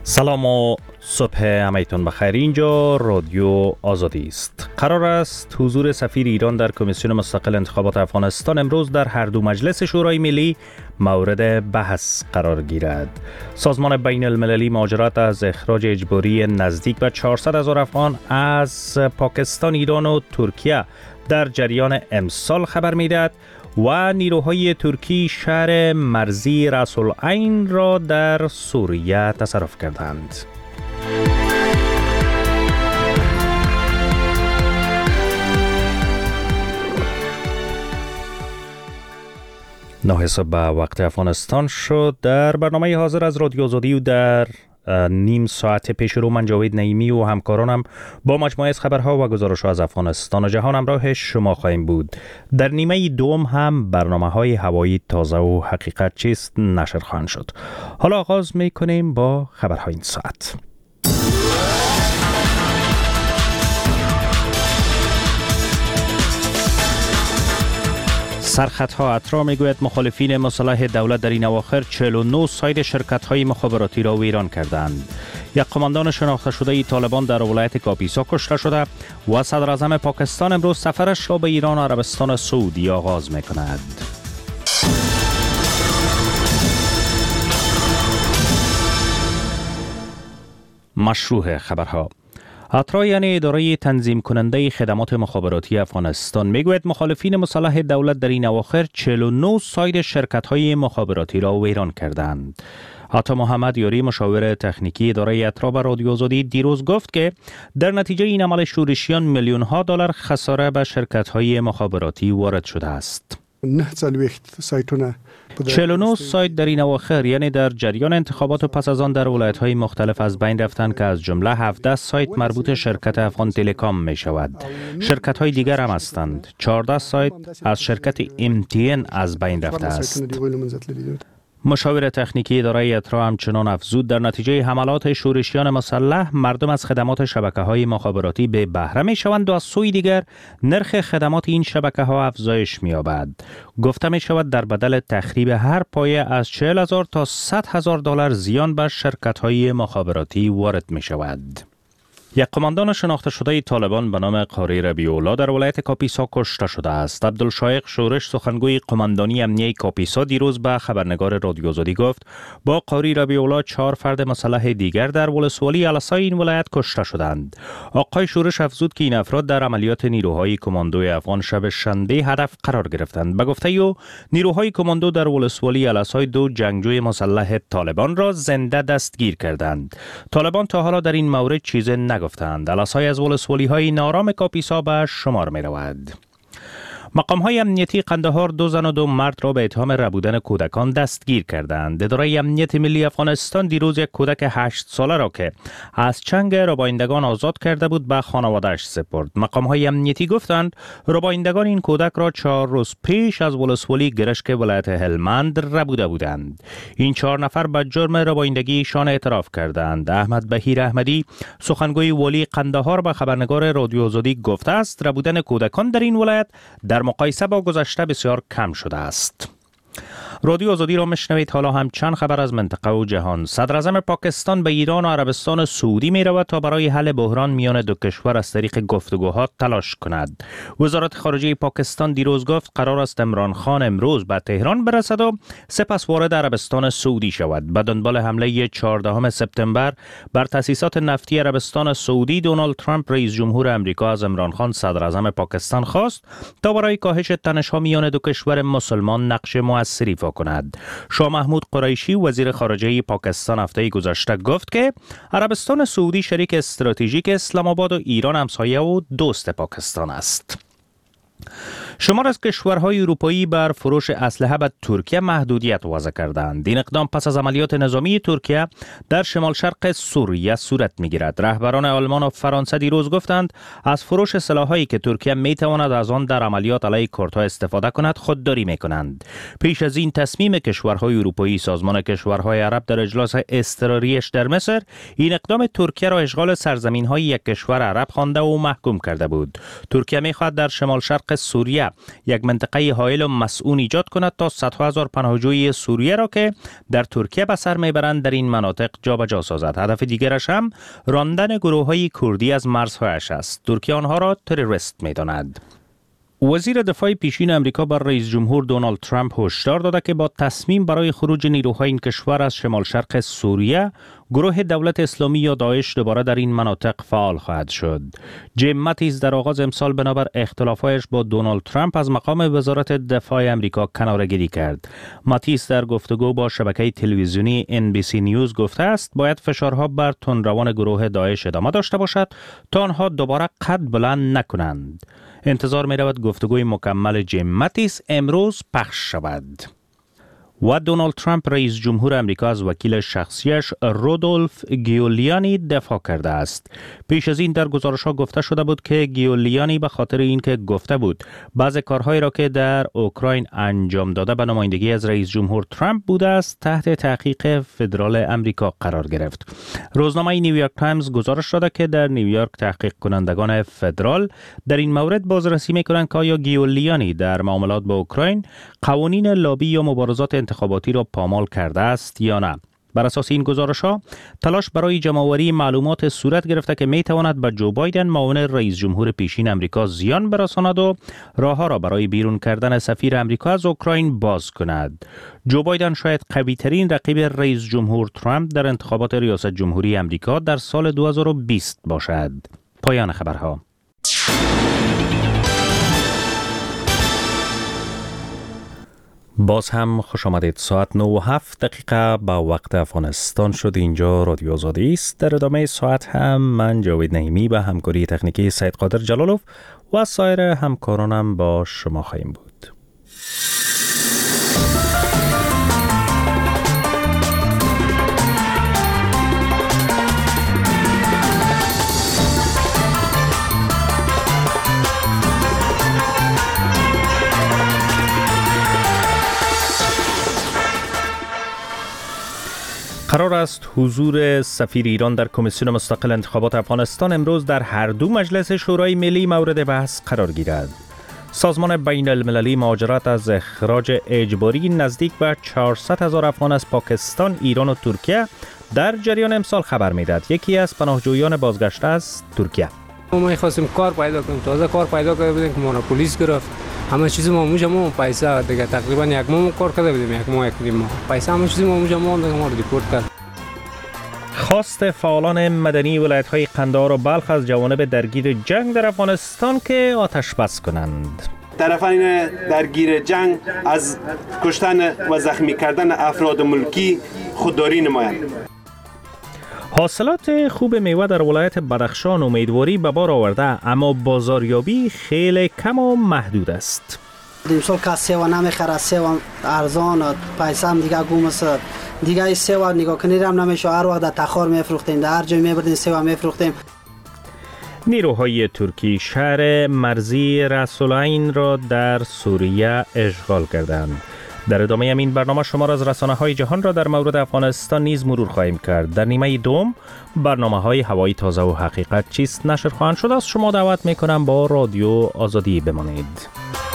سلام و صبح همایتون بخیر. اینجا رادیو آزادی است. قرار است حضور سفیر ایران در کمیسیون مستقل انتخابات افغانستان امروز در هر دو مجلس شورای ملی مورد بحث قرار گیرد. سازمان بین المللی مهاجرت از اخراج اجباری نزدیک به 400,000 افغان از پاکستان، ایران و ترکیه در جریان امسال خبر می‌دهد و نیروهای ترکی شهر مرزی رأس العین را در سوریه تصرف کردند. نه صبح به وقت افغانستان شد. در برنامه حاضر از رادیو آزادی و در نیم ساعت پیش رو من جاوید نعیمی و همکارانم با مجموعه از خبرها و گزارش‌ها از افغانستان و جهان همراه شما خواهیم بود. در نیمه دوم هم برنامه‌های هوایی تازه و حقیقت چیست نشر خواهند شد. حالا آغاز می‌کنیم با خبرهای این ساعت. سرخطها اترا میگوید مخالفین مسلح دولت در این اواخر 49 ساید شرکت‌های مخابراتی را ویران کردند. یک قماندان شناخته شده طالبان در ولایت کاپیسا کشته شده و صدر اعظم پاکستان امروز سفرش را به ایران و عربستان سعودی آغاز می‌کند. مشروع خبرها. اترا یعنی اداره تنظیم کننده خدمات مخابراتی افغانستان میگوید مخالفین مسلح دولت در این اواخر 49 ساید شرکت‌های مخابراتی را ویران کردند. عطا محمد یاری مشاور تکنیکی اداره اترا به رادیو آزادی دیروز گفت که در نتیجه این عمل شورشیان میلیون‌ها دلار خساره به شرکت‌های مخابراتی وارد شده است. 49 سایت در این اواخر یعنی در جریان انتخابات و پس از آن در ولایت‌های مختلف از بین رفتند که از جمله 17 سایت مربوط شرکت افغان تلکام می شود. شرکت‌های دیگر هم هستند. 14 سایت از شرکت MTN از بین رفته است. مشاور تکنیکی اداره اترا همچنان افزود در نتیجه حملات شورشیان مسلح مردم از خدمات شبکه‌های مخابراتی به بهره می‌شوند و از سوی دیگر نرخ خدمات این شبکه‌ها افزایش می‌یابد. گفته می‌شود در بدل تخریب هر پایه از 40,000 تا 100,000 دلار زیان بر شرکت‌های مخابراتی وارد می‌شود. یک قماندان شناخته شده طالبان به نام قاری ربیع الله در ولایت کاپیسا کشته شده است. عبدالشایق شورش سخنگوی قماندانی امنیه کاپیسا دیروز به خبرنگار رادیو آزادی گفت با قاری ربیع الله 4 فرد مسلح دیگر در ولسوالی الاسای این ولایت کشته شدند. آقای شورش افزود که این افراد در عملیات نیروهای کماندوی افغان شب شنبه هدف قرار گرفتند. به گفته او نیروهای کماندو در ولسوالی الاسای 2 جنگجوی مسلح طالبان را زنده دستگیر کردند. طالبان تا حالا در این مورد چیزی گفتند. الاسای از ولسوالی‌های نارام کاپیسا به شمار می رود. مقام‌های امنیتی قندهار 2 زن و 2 مرد را به اتهام ربودن کودکان دستگیر کردند. اداره امنیت ملی افغانستان دیروز یک کودک 8 ساله را که از چنگ ربایندگان آزاد کرده بود به خانواده‌اش سپرد. مقام‌های امنیتی گفتند ربایندگان این کودک را 4 روز پیش از ولسوالی گرشک ولایت هلمند ربوده بودند. این 4 نفر به جرم ربایندگیشان اعتراف کردند. احمد بهیر احمدی سخنگوی والی قندهار به خبرنگار رادیو آزادی گفته است ربودن کودکان در این ولایت در مقایسه با گذشته بسیار کم شده است. رادیو آزادی را میشنوید. حالا هم چند خبر از منطقه و جهان. صدر اعظم پاکستان به ایران و عربستان سعودی می رود تا برای حل بحران میان دو کشور از طریق گفتگوها تلاش کند. وزارت خارجه پاکستان دیروز گفت قرار است عمران خان امروز به تهران برسد و سپس وارد عربستان سعودی شود. به دنبال حمله 14 سپتامبر بر تأسیسات نفتی عربستان سعودی، دونالد ترامپ رئیس جمهور امریکا از عمران خان صدر اعظم پاکستان خواست تا برای کاهش تنش‌ها میان دو کشور مسلمان نقش مؤثری کند. شاه محمود قریشی وزیر خارجه پاکستان هفته گذشته گفت که عربستان سعودی شریک استراتژیک اسلام آباد و ایران همسایه و دوست پاکستان است. شمار از کشورهای اروپایی بر فروش اسلحه به ترکیه محدودیت وضع کردند. این اقدام پس از عملیات نظامی ترکیه در شمال شرق سوریه صورت می‌گیرد. رهبران آلمان و فرانسه دیروز گفتند از فروش سلاح‌هایی که ترکیه می‌تواند از آن در عملیات علیه کردها استفاده کند خودداری می‌کنند. پیش از این تصمیم کشورهای اروپایی سازمان کشورهای عرب در اجلاس اضطراریش در مصر این اقدام ترکیه را اشغال سرزمین‌های یک کشور عرب خوانده و محکوم کرده بود. ترکیه می‌خواهد در شمال شرق شرق سوریه یک منطقه حائل و مسئول ایجاد کند تا صدها هزار پناهجوی سوریه را که در ترکیه به سر میبرند در این مناطق جابجا سازد. هدف دیگرش هم راندن گروه‌های کردی از مرزهایش است. ترکیه آنها را تروریست می‌داند. وزیر دفاع پیشین امریکا بر رئیس جمهور دونالد ترامپ هشدار داده که با تصمیم برای خروج نیروهای این کشور از شمال شرق سوریه، گروه دولت اسلامی یا داعش دوباره در این مناطق فعال خواهد شد. جیم ماتیس در آغاز امسال بنابر اختلافاتش با دونالد ترامپ از مقام وزارت دفاع امریکا کناره‌گیری کرد. ماتیس در گفتگو با شبکه تلویزیونی NBC نیوز گفته است باید فشارها بر تندروان گروه داعش ادامه داشته باشد تا آنها دوباره قد بلند نکنند. انتظار می رود گفتگوی مکمل جیم ماتیس امروز پخش شود. و دونالد ترامپ رئیس جمهور امریکا از وکیل شخصیش رودولف گیولیانی دفاع کرده است. پیش از این در گزارش‌ها گفته شده بود که گیولیانی به خاطر اینکه گفته بود بعضی کارهایی را که در اوکراین انجام داده به نمایندگی از رئیس جمهور ترامپ بوده است تحت تحقیق فدرال امریکا قرار گرفت. روزنامه نیویورک تایمز گزارش داده که در نیویورک تحقیق کنندگان فدرال در این مورد بازرسی می‌کنند که آیا گیولیانی در معاملات با اوکراین قوانین لابی یا مبارزات انتخاباتی را پامال کرده است یا نه. بر اساس این گزارش‌ها تلاش برای جمع‌آوری معلومات صورت گرفته که می‌تواند به جو بایدن معاون رئیس جمهور پیشین امریکا زیان برساند و راه‌ها را برای بیرون کردن سفیر امریکا از اوکراین باز کند. جو بایدن شاید قوی‌ترین رقیب رئیس جمهور ترامپ در انتخابات ریاست جمهوری امریکا در سال 2020 باشد. پایان خبرها. باز هم خوش آمدید. ساعت 9:07 با وقت افغانستان شد. اینجا رادیو آزادی است. در ادامه ساعت هم من جاوید نعیمی به همکاری تکنیکی سید قادر جلالوف و سایر همکارانم با شما خواهیم بود. قرار است حضور سفیر ایران در کمیسیون مستقل انتخابات افغانستان امروز در هر دو مجلس شورای ملی مورد بحث قرار گیرد. سازمان بین المللی مهاجرت از اخراج اجباری نزدیک به 400,000 افغان از پاکستان، ایران و ترکیه در جریان امسال خبر میداد. یکی از پناهجویان بازگشته از ترکیه: ما می‌خواستیم کار پیدا کنیم، تازه کار پیدا کرده بودیم که ما پلیس گرفت. همه چیز ما موجم پیسه دیگه تقریبا یک ماه کار کرده بودیم، یک ماه پیسه همه چیز ما موجم ما رو دیپورت کرد. خواست فعالان مدنی ولایت‌های قندهار و بلخ از جوانب درگیر جنگ در افغانستان که آتش بس کنند. طرفین درگیر جنگ از کشتن و زخمی کردن افراد ملکی خودداری نمایند. حاصلات خوب میوه در ولایت بدخشان امیدواری به بار آورده، اما بازاریابی خیلی کم و محدود است. امسال که سیوا نمیخره، سیوا ارزان، پیسه هم دیگه گم است. دیگه سیوا نگاه کنید هم نمیشه، هر وقت در تخار میفروختیم، در هر جای میبردیم سیوا میفروختیم. نیروهای ترکی شهر مرزی رأس العین را در سوریه اشغال کردند. در ادامه این برنامه شما را از رسانه‌های جهان را در مورد افغانستان نیز مرور خواهیم کرد. در نیمه دوم برنامه‌های هوایی تازه و حقیقت چیست نشر خواهند شد. از شما دعوت می‌کنم با رادیو آزادی بمانید.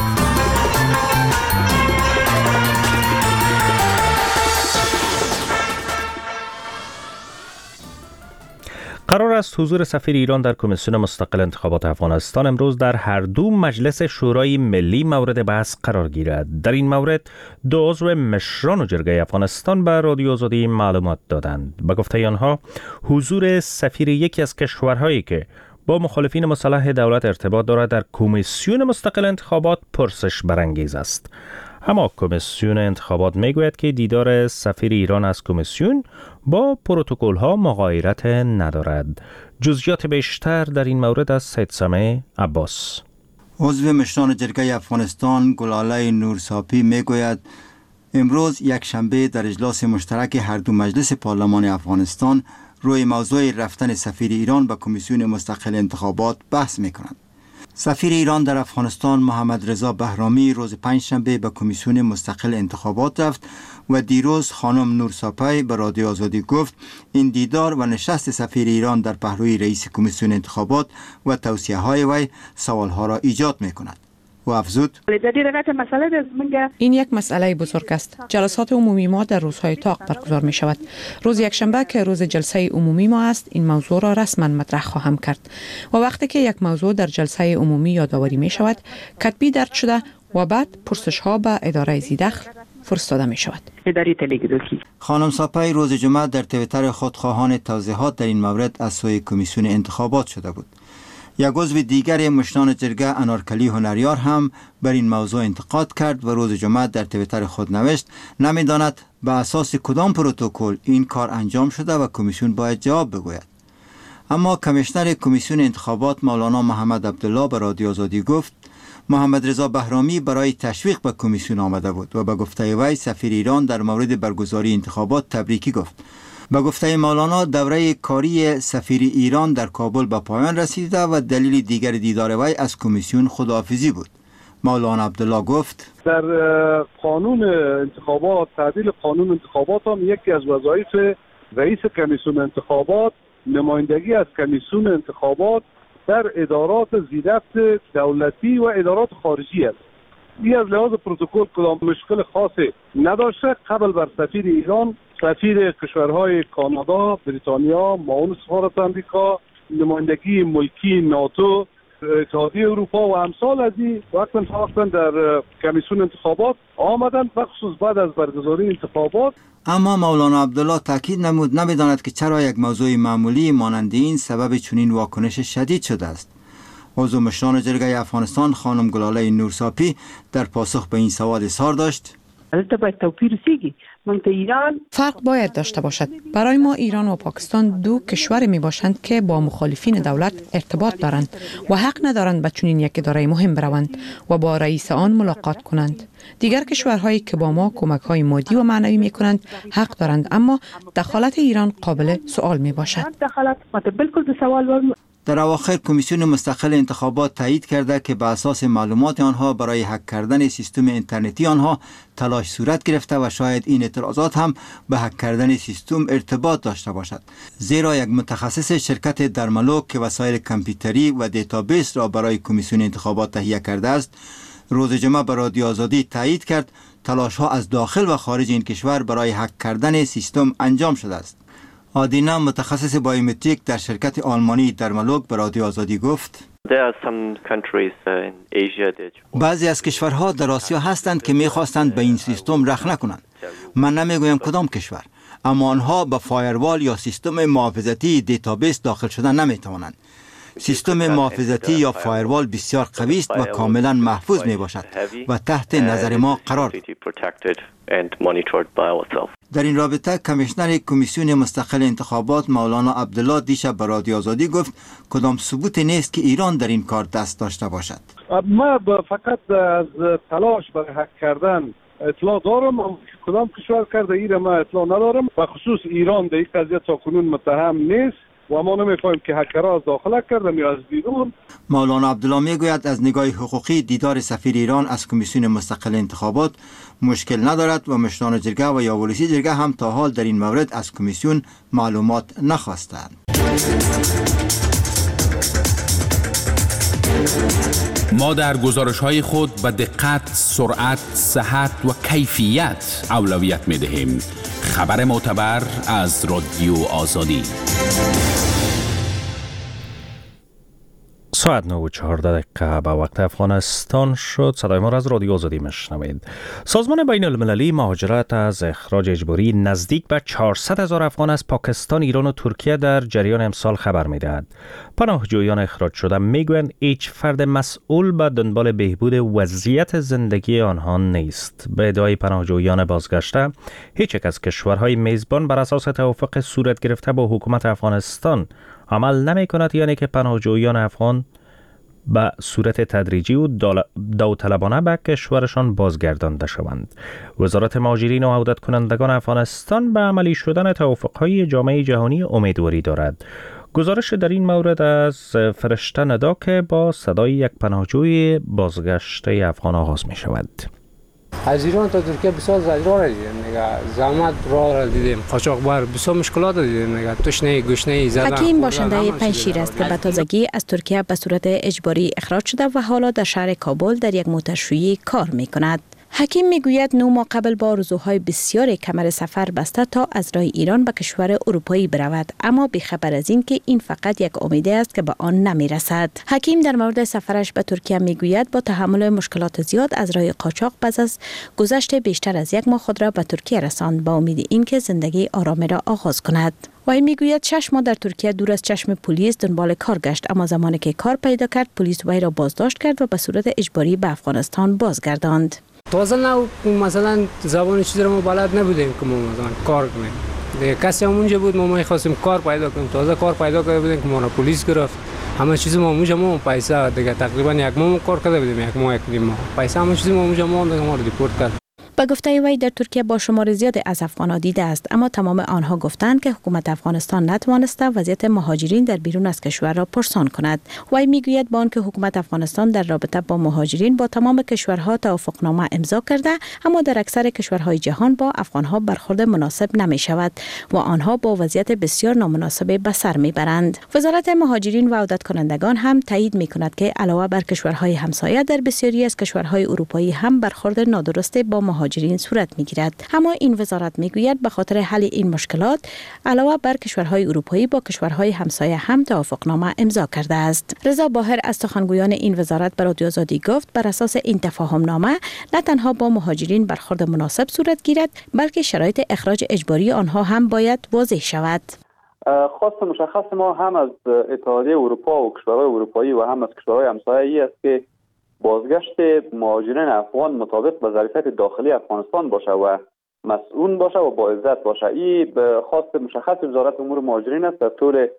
قرار است حضور سفیر ایران در کمیسیون مستقل انتخابات افغانستان امروز در هر دو مجلس شورای ملی مورد بحث قرار گیرد. در این مورد دو عضو مشران و جرگه افغانستان به رادیو آزادی معلومات دادند. به گفته آنها حضور سفیر یکی از کشورهایی که با مخالفین مسلح دولت ارتباط دارد در کمیسیون مستقل انتخابات پرسش برانگیز است. اما کمیسیون انتخابات میگوید که دیدار سفیر ایران از کمیسیون با پروتکل‌ها مغایرت ندارد. جزئیات بیشتر در این مورد از سید سامع عباس. عضو مشران جرگه افغانستان گلاله نورساپی میگوید امروز یک شنبه در اجلاس مشترک هر دو مجلس پارلمان افغانستان روی موضوع رفتن سفیر ایران به کمیسیون مستقل انتخابات بحث میکنند. سفیر ایران در افغانستان محمد رضا بهرامی روز پنجشنبه به کمیسیون مستقل انتخابات رفت و دیروز خانم نورساپی به رادیو آزادی گفت این دیدار و نشست سفیر ایران در پهلوی رئیس کمیسیون انتخابات و توصیه‌های وی سوالها را ایجاد می‌کند. و افزود این یک مسئله بزرگ است. جلسات عمومی ما در روزهای طاق برگزار می شود. روز یکشنبه که روز جلسه عمومی ما است، این موضوع را رسما مطرح خواهم کرد. و وقتی که یک موضوع در جلسه عمومی یادآوری می شود، کتبی درج شده و بعد پرسش ها به اداره ذی‌دخل فرستاده می شود. خانم ساپی روز جمعه در توییتر خود خواهان توضیحات در این مورد از سوی کمیسیون انتخابات شده بود. یک عضو دیگر مشنان جرگه انارکلی هنریار هم بر این موضوع انتقاد کرد و روز جمعه در توییتر خود نوشت نمیداند به اساس کدام پروتکل این کار انجام شده و کمیسیون باید جواب بگوید. اما کمیشنر کمیسیون انتخابات مولانا محمد عبدالله به رادیو آزادی گفت محمد رضا بهرامی برای تشویق به کمیسیون آمده بود و به گفته وی سفیر ایران در مورد برگزاری انتخابات تبریکی گفت. به گفته مولانا دوره کاری سفیر ایران در کابل به پایان رسیده و دلیل دیگر دیدار وی از کمیسیون خداحافظی بود. مولانا عبدالله گفت در قانون انتخابات تعدیل قانون انتخابات هم یکی از وظایف رئیس کمیسیون انتخابات نمایندگی از کمیسیون انتخابات در ادارات ذی‌دخل دولتی و ادارات خارجی است. این از لحاظ پروتکل کدام مشکل خاصی نداشته. قبل بر سفیر ایران سفیر کشورهای کانادا، بریتانیا، معاون سفارت آمریکا، نمایندگی ملکی ناتو، اتحادیه اروپا و امثال از این وقتا در کمیسیون انتخابات آمدن بخصوص بعد از برگزاری انتخابات. اما مولانا عبدالله تاکید نمود نمیداند که چرا یک موضوع معمولی مانند این سبب چنین واکنش شدید شده است. عضو مشران جرگه افغانستان خانم گلاله نورساپی در پاسخ به این سوال اظهار داشت فرق باید داشته باشد. برای ما ایران و پاکستان دو کشور می باشند که با مخالفین دولت ارتباط دارند و حق ندارند به چنین یک اداره مهم بروند و با رئیس آن ملاقات کنند. دیگر کشورهایی که با ما کمک های مادی و معنوی می کنند حق دارند، اما دخالت ایران قابل سوال می باشد. در اواخر کمیسیون مستقل انتخابات تایید کرده که به اساس معلومات آنها برای هک کردن سیستم اینترنتی آنها تلاش صورت گرفته و شاید این اعتراضات هم به هک کردن سیستم ارتباط داشته باشد، زیرا یک متخصص شرکت درملوک که وسایل کامپیوتری و دیتابیس را برای کمیسیون انتخابات تهیه کرده است روز جمعه به رادیو آزادی تایید کرد تلاش ها از داخل و خارج این کشور برای هک کردن سیستم انجام شده است. آدینا متخصص بایومتریک در شرکت آلمانی درملوک به رادیو آزادی گفت بعضی از کشورها در آسیا هستند که می‌خواستند به این سیستم رخنه کنند. من نمیگویم کدام کشور، اما آنها به فایروال یا سیستم محافظتی دیتابیس داخل شدن نمی‌توانند. سیستم محافظتی یا فایروال بسیار قوی است و کاملا محفوظ می باشد و تحت نظر ما قرار دارد. در این رابطه کمیشنر کمیسیون مستقل انتخابات مولانا عبدالله دیشب به رادیو آزادی گفت کدام ثبوت نیست که ایران در این کار دست داشته باشد. ما فقط از تلاش برای هک کردن اطلاع دارم، اما کدام کشور کرده ایره ما اطلاع ندارم. و خصوص ایران در این قضیه تاکنون متهم نیست و ما نمی‌فهمیم که هکرها از داخل کردن یا از بیرون. مولانا عبدالله میگوید از نگاه حقوقی دیدار سفیر ایران از کمیسیون مستقل انتخابات مشکل ندارد و مشران جرگه و یا ولسی جرگه هم تا حال در این مورد از کمیسیون معلومات نخواستند. ما در گزارش‌های خود به دقت، سرعت، صحت و کیفیت اولویت می‌دهیم. خبر معتبر از رادیو آزادی. ساعت 9:14 به وقت افغانستان شد. صدای ما را از رادیو آزادی میشنوید. سازمان بین المللی مهاجرت از اخراج اجباری نزدیک به 400,000 افغان از پاکستان، ایران و ترکیه در جریان امسال خبر میدهد. پناهجویان اخراج شده میگویند هیچ فرد مسئول به دنبال بهبود وضعیت زندگی آنها نیست. به ادعای پناهجویان بازگشته، هیچ یک از کشورهای میزبان بر اساس توافق صورت گرفته با حکومت افغانستان عمل نمی کند، یعنی که پناهجویان افغان به صورت تدریجی و داوطلبانه به کشورشان بازگردانده شوند. وزارت مهاجرین و عودت کنندگان افغانستان به عملی شدن توافق‌های جامعه جهانی امیدواری دارد. گزارش در این مورد از فرشته ندا که با صدای یک پناهجوی بازگشته افغان آغاز می شود. از ایران تا ترکیه بسیار زجر دیدیم دیگه، زحمت راه دیدیم، قاچاقبر بسیار مشکلات دیدیم دیگه، تشنه گشنه زدن. حکیم باشنده پنجشیر است که به تازگی از ترکیه به صورت اجباری اخراج شده و حالا در شهر کابل در یک موترشویی کار می‌کند. حکیم میگوید 9 ماه قبل با آرزوهای بسیاری کمر سفر بسته تا از راه ایران به کشور اروپایی برود، اما بی‌خبر از این که این فقط یک امید است که به آن نمیرسد. حکیم در مورد سفرش به ترکیه میگوید با تحمل مشکلات زیاد از راه قاچاق پس از گذشت بیشتر از 1 ماه خود را به ترکیه رساند با امید اینکه زندگی آرامی را آغاز کند. وی میگوید 6 ماه در ترکیه دور از چشم پلیس دنبال کار گشت، اما زمانی که کار پیدا کرد پلیس وی را بازداشت کرد و به صورت اجباری به افغانستان بازگرداند. تازه نه مثلا زبان چیزی رو ما بلد نبودیم که ما مثلا کار کنیم دیگه، کسی همونجا بود ما می‌خواستیم کار پیدا کنیم، تازه کار پیدا کرده بودیم که ما را پلیس گرفت، همه چیز ما اونجا ما پیسه دیگه تقریبا 1 ماه کار کرده بودیم، 1 ماه 1 ماه پیسه همه چیز ما اونجا ما رو دیپورت کرد. به گفته وی در ترکیه با شمار زیادی از افغان‌ها دیده است، اما تمام آنها گفتند که حکومت افغانستان نتوانسته وضعیت مهاجرین در بیرون از کشور را پرسان کند. وی میگوید با آنکه حکومت افغانستان در رابطه با مهاجرین با تمام کشورها توافقنامه امضا کرده، اما در اکثر کشورهای جهان با افغان‌ها برخورد مناسب نمی شود و آنها با وضعیت بسیار نامناسب به سر میبرند. وزارت مهاجرین و عودت کنندگان هم تایید میکند که علاوه بر کشورهای همسایه در بسیاری از کشورهای اروپایی هم برخورد نادرست با مهاجرین صورت میگیرد. اما این وزارت میگوید به خاطر حل این مشکلات علاوه بر کشورهای اروپایی با کشورهای همسایه هم توافقنامه امضا کرده است. رضا باهر از سخنگویان این وزارت به رادیو آزادی گفت بر اساس این تفاهمنامه نه تنها با مهاجرین برخورد مناسب صورت گیرد، بلکه شرایط اخراج اجباری آنها هم باید واضح شود. خواست مشخص ما هم از اتحادیه اروپا و کشورهای اروپایی و هم از کشورهای همسایه است که بازگشت مهاجرین افغان مطابق با ظرفیت داخلی افغانستان باشه و مسئول باشه و با عزت باشه. این خواست مشخص وزارت امور مهاجرین است، در طول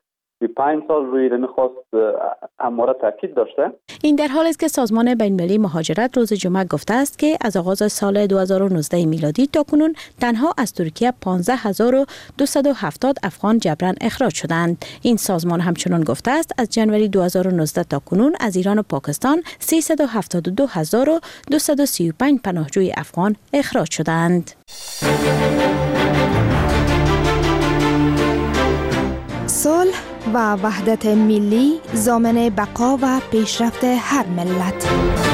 5 سال روی این خواست همواره تاکید داشته. این در حالی است که سازمان بین‌المللی مهاجرت روز جمعه گفته است که از آغاز سال 2019 میلادی تا کنون تنها از ترکیه 15270 افغان جبران اخراج شدند. این سازمان همچنان گفته است از جنوری 2019 تا کنون از ایران و پاکستان 372235 پناهجوی افغان اخراج شدند. صلح و وحدت ملی ضامن بقا و پیشرفت هر ملت.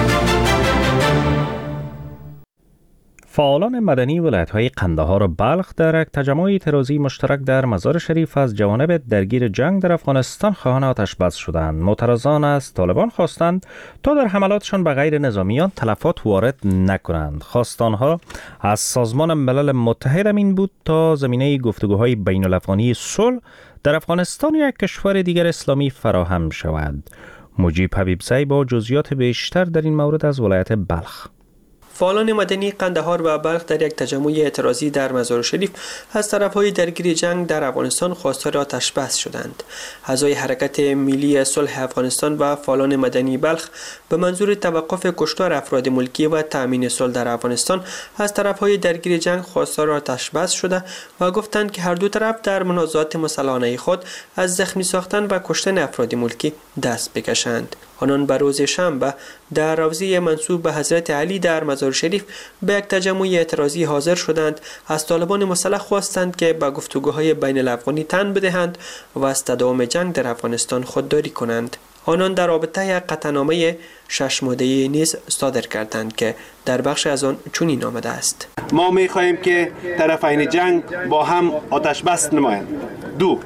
فعالان مدنی ولایت‌های قندهار و بلخ در یک تجمع اعتراضی مشترک در مزار شریف از جوانب درگیر جنگ در افغانستان خواهان آتش بس شدند. معترضان از طالبان خواستند تا در حملاتشان به غیر نظامیان تلفات وارد نکنند. خواست آنها از سازمان ملل متحد این بود تا زمینه گفتگوهای بین الافغانی صلح در افغانستان یا یک کشور دیگر اسلامی فراهم شود. مجیب حبیبزی با جزئیات بیشتر در این مورد از ولایت بلخ. فعالان مدنی قندهار و بلخ در یک تجمع اعتراضی در مزار شریف از طرفهای درگیر جنگ در افغانستان خواستار آتش بس شدند. اعضای حرکت ملی صلح افغانستان و فعالان مدنی بلخ به منظور توقف کشتار افراد ملکی و تأمین صلح در افغانستان از طرفهای درگیر جنگ خواستار آتش بس شده و گفتند که هر دو طرف در منازعات مسلحانه خود از زخمی ساختن و کشتن افراد ملکی دست بکشند. آنان به روز شنبه در روضه منسوب به حضرت علی در مزار شریف به یک تجمع اعتراضی حاضر شدند. از طالبان مسلح خواستند که به گفتگوهای بین الافغانی تن بدهند و از تداوم جنگ در افغانستان خودداری کنند. آنان در رابطه یک قطعنامه 6 ماده‌ای نیز صادر کردند که در بخش از آن چنین آمده است: ما می‌خواهیم که طرفین جنگ با هم آتش بس نمایند. 2.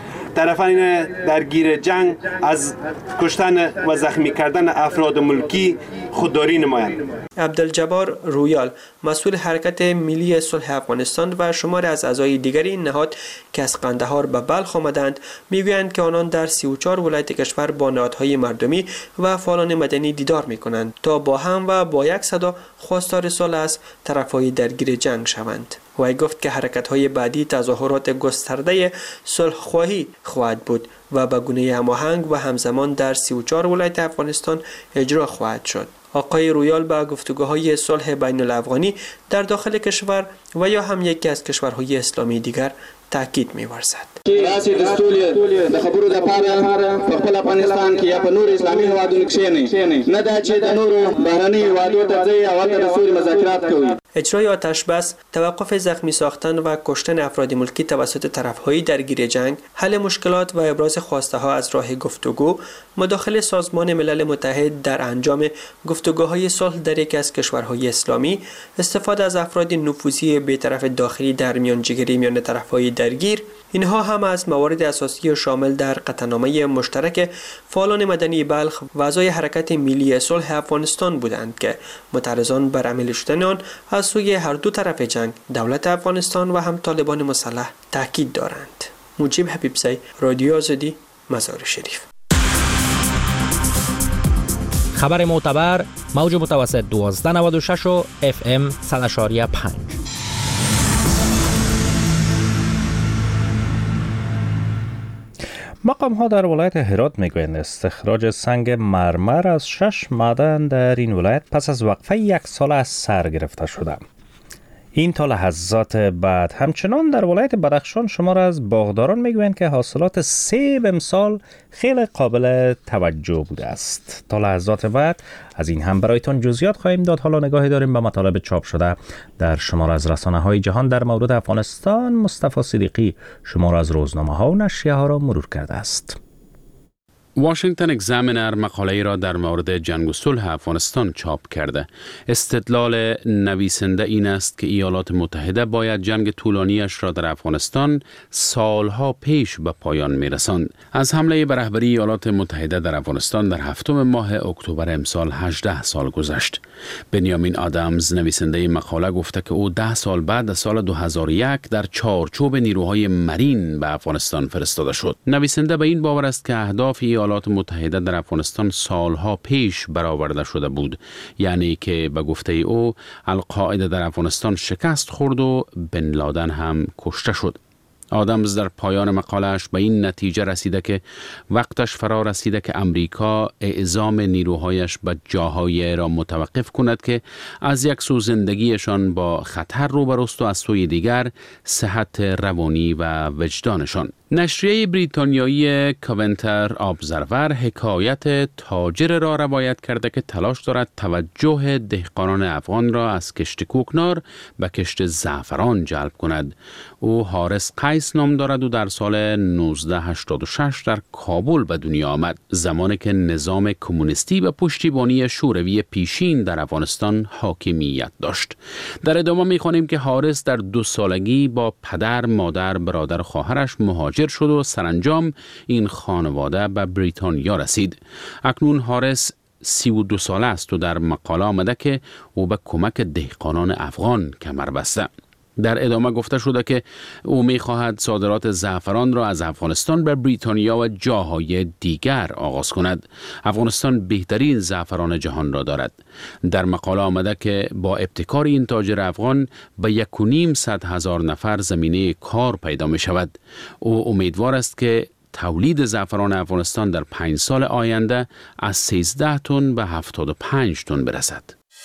طرفین درگیر جنگ از کشتن و زخمی کردن افراد ملکی خودداری نمایند. عبدالجبار رویال، مسئول حرکت ملی صلح افغانستان و شمار از اعضای دیگر این نهاد که از قندهار به بلخ آمدند، میگویند که آنان در 34 ولایت کشور با نهادهای مردمی و فعالان مدنی دیدار میکنند تا با هم و با یک صدا خواستار صلح از طرفهای درگیر جنگ شوند. وی گفت که حرکت‌های بعدی تظاهرات گسترده صلح‌خواهی خواهد بود و به گونه هماهنگ و همزمان در 34 ولایت افغانستان اجرا خواهد شد. آقای رویال به گفتگوهای صلح بین الافغانی در داخل کشور و یا هم یکی از کشورهای اسلامی دیگر تاکید می‌ورزد. راسی دستور د خبرو د پاره په خپل افغانستان کې یا په نور اسلامي هیوادونو کې نه دا چې د نورو بهرني هیوادو ته ځي او د رسول مذاکرات کوي. اجرای آتش بس، توقف زخمی ساختن و کشتن افراد ملکی توسط طرف‌های درگیر جنگ، حل مشکلات و ابراز خواسته‌ها از راه گفتگو، مداخله سازمان ملل متحد در انجام گفتگوهای صلح در یکی از کشورهای اسلامی، استفاده از افراد نفوذی بی‌طرف داخلی در میانجیگری میان طرف‌های درگیر، اینها هم از موارد اساسی و شامل در قطعنامه مشترک فعالان مدنی بلخ و اعضای حرکت ملی صلح افغانستان بودند که معترضان بر عمل شدن آن از سوی هر دو طرف جنگ، دولت افغانستان و هم طالبان مسلح تاکید دارند. مجیب حبیبزی، رادیو آزادی، مزار شریف. خبر معتبر، موج متوسط 1296 و FM 100.5. مقام ها در ولایت هرات میگویند استخراج سنگ مرمر از 6 معدن در این ولایت پس از وقفه 1 سال از سر گرفته شده. این تا لحظات بعد همچنان در ولایت بدخشان شمار از باغداران میگویند که حاصلات سیب امسال خیلی قابل توجه بوده است. تا لحظات بعد از این هم برایتان جزئیات خواهیم داد. حالا نگاهی داریم به مطالب چاپ شده در شمار از رسانه‌های جهان در مورد افغانستان. مصطفی صدیقی شمار از روزنامه‌ها و نشریه‌ها را مرور کرده است. واشنگتن اگزامینر مقاله را در مورد جنگ و صلح افغانستان چاپ کرده. استدلال نویسنده این است که ایالات متحده باید جنگ طولانیش را در افغانستان سالها پیش به پایان می‌رساند. از حمله به رهبری ایالات متحده در افغانستان در 7 ماه اکتبر امسال 18 سال گذشت. بنیامین آدامز نویسنده این مقاله گفته که او 10 سال بعد از سال 2001 در چارچوب نیروهای مرین به افغانستان فرستاده شد. نویسنده به این باور است که اهداف ایالات متحده در افغانستان سالها پیش برآورده شده بود، یعنی که به گفته او القاعده در افغانستان شکست خورد و بن لادن هم کشته شد. آدامز در پایان مقاله‌اش به این نتیجه رسیده که وقتش فرا رسیده که امریکا اعزام نیروهایش به جاهایی را متوقف کند که از یک سو زندگیشان با خطر روبروست و از سوی دیگر صحت روانی و وجدانشان. نشریه بریتانیایی کاونتر ابزرور حکایت تاجر را روایت کرده که تلاش دارد توجه دهقانان افغان را از کشت کوکنار به کشت زعفران جلب کند. او حارس قیس نام دارد و در سال 1986 در کابل به دنیا آمد، زمانی که نظام کمونیستی به پشتیبانی شوروی پیشین در افغانستان حاکمیت داشت. در ادامه می‌خوانیم که حارس در 2 سالگی با پدر، مادر، برادر و خواهرش مهاجر شد و سرانجام این خانواده به بریتانیا رسید. اکنون حارس 32 ساله است و در مقاله آمده که او به کمک دهقانان افغان کمر بسته. در ادامه گفته شده که او می‌خواهد صادرات زعفران را از افغانستان به بریتانیا و جاهای دیگر آغاز کند. افغانستان بهترین زعفران جهان را دارد. در مقاله آمده که با ابتکار این تاجر افغان به 1,900,000 نفر زمینه کار پیدا می شود. او امیدوار است که تولید زعفران افغانستان در 5 سال آینده از 13 تن به 75 تن برسد.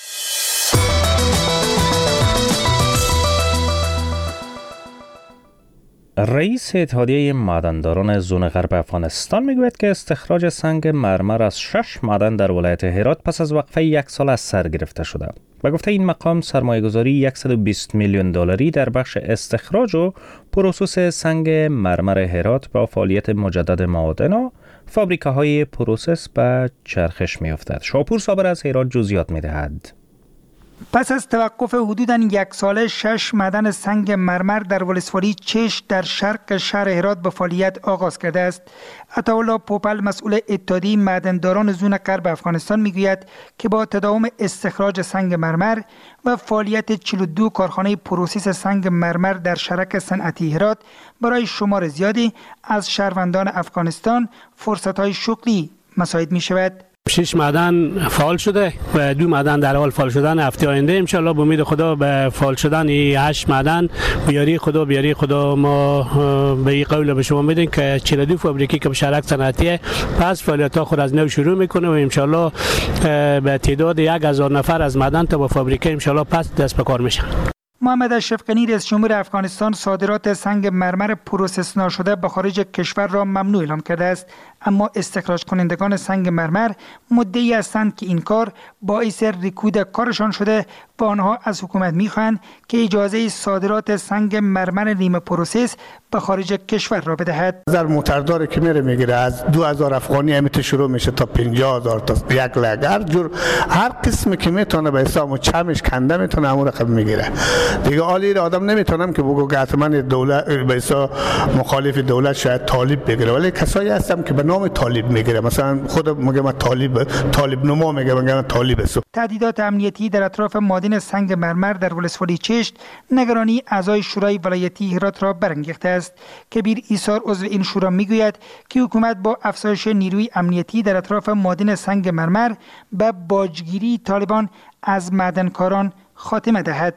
رئیس اتحادیه معدنداران زون غرب افغانستان میگوید که استخراج سنگ مرمر از 6 معدن در ولایت هرات پس از وقفه 1 سال از سر گرفته شده. و گفته این مقام سرمایه‌گذاری $120 میلیون در بخش استخراج و پروسس سنگ مرمر هرات با فعالیت مجدد معادن و فابریکه‌های پروسس به چرخش می‌افتد. شاپور صابر از هرات جزئیات می‌دهد. پس از توقف حدوداً 1 ساله 6 معدن سنگ مرمر در ولسوالی چش در شرق شهر هرات به فعالیت آغاز کرده است. عطاالله پوپل مسئول اتحادیه معدنداران زون غرب افغانستان میگوید که با تداوم استخراج سنگ مرمر و فعالیت 42 کارخانه پروسس سنگ مرمر در شرک صنعتی هرات برای شمار زیادی از شهروندان افغانستان فرصت‌های شغلی مساعد می شود. 6 معدن فعال شده و 2 معدن در حال فعال شدن. هفته آینده ان شاء الله به امید خدا به فعال شدن 8 معدن بیاری خدا ما به این قول به شما میدیم که 42 فابریکی که به شرکت صنعتی پس فعالیت‌ها خود از نو شروع میکنه و ان شاء الله به تعداد 1000 نفر از معدن تا به فابریکه ان شاء الله پس دست به کار میشن. محمد اشرف غنی رئیس جمهور افغانستان صادرات سنگ مرمر پروسس نشده به خارج کشور را ممنوع اعلام کرده است، اما استخراج کنندگان سنگ مرمر مدعی هستند که این کار باعث رکود کارشان شده و آنها از حکومت می‌خواهند که اجازه صادرات سنگ مرمر نیمه پروسس به خارج کشور را بدهد. در موترداری که میگیره از 2000 افغانی امیت شروع میشه تا 50000 تا 1 لک، هر جور هر قسمی که میتونه به حساب چمش کنده میتونه همون رقم میگیره دیگه. عالی آدم نمیتونم که بگو که حتما دولت به حساب مخالف دولت شاید طالب بگیره، ولی کسایی هستم که به نام طالب میگیره. مثلا خود میگه من طالب نما میگه طالب است. تهدیدات امنیتی در اطراف مادن سنگ مرمر در ولسوالی چشت نگرانی اعضای شورای ولایتی هرات را برانگیخته است. کبیر ایثار عضو این شورا میگوید که حکومت با افزایش نیروی امنیتی در اطراف مادن سنگ مرمر به باجگیری طالبان از معدنکاران خاتمه دهد.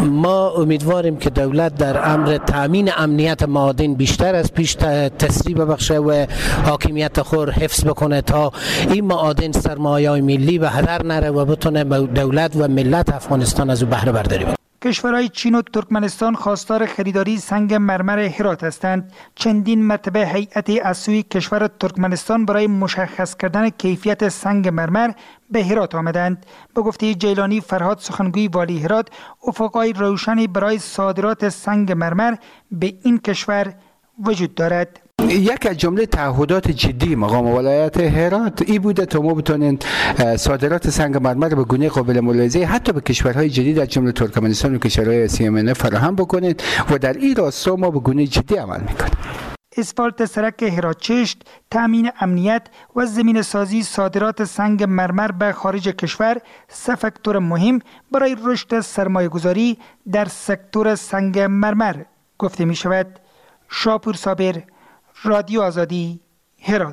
ما امیدواریم که دولت در امر تامین امنیت معادن بیشتر از پیش تسریع ببخشه و حاکمیت خود حفظ بکنه تا این معادن سرمایه ملی به هدر نره و بتونه دولت و ملت افغانستان از او بهره برداری کنه. کشورهای چین و ترکمنستان خواستار خریداری سنگ مرمر هرات هستند. چندین مرتبه هیئت از سوی کشور ترکمنستان برای مشخص کردن کیفیت سنگ مرمر به هرات آمدند. به گفته جیلانی فرهاد سخنگوی والی هرات، افقهای روشنی برای صادرات سنگ مرمر به این کشور وجود دارد. یک از جمله تعهدات جدی مقام ولایت هرات ای بوده تا ما بتونیم صادرات سنگ مرمر به گونه قابل ملاحظه حتی به کشورهای جدید از جمله ترکمنستان و کشورهای آسیامنه فراهم بکنید و در این راستا ما به گونه جدی عمل میکنیم. اسفالت سرک هرات چشت، تامین امنیت و زمین سازی صادرات سنگ مرمر به خارج کشور سه فاکتور مهم برای رشد سرمایه گذاری در سکتور سنگ مرمر گفته می شود. شاپور صابر، رادیو آزادی، هرات.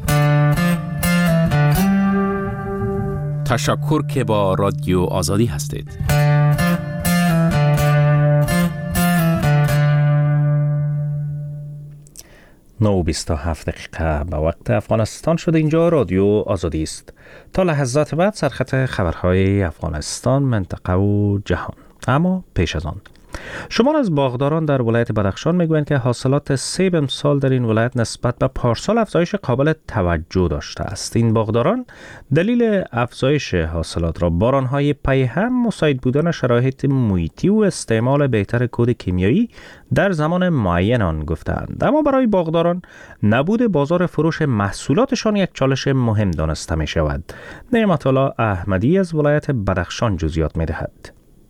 تشکر که با رادیو آزادی هستید. 9:27 به وقت افغانستان شده. اینجا رادیو آزادی است. تا لحظات بعد سرخط خبرهای افغانستان، منطقه و جهان. اما پیش از آن شمار از باغداران در ولایت بدخشان میگویند که حاصلات سیب امسال در این ولایت نسبت به پارسال افزایش قابل توجه داشته است. این باغداران دلیل افزایش حاصلات را بارانهای پیهم، مساعد بودن شرایط محیطی و استعمال بهتر کود کیمیایی در زمان معین آن گفتند. اما برای باغداران نبود بازار فروش محصولاتشان یک چالش مهم دانسته می شود. نعمت الله احمدی از ولایت بدخشان جزئیات می دهد.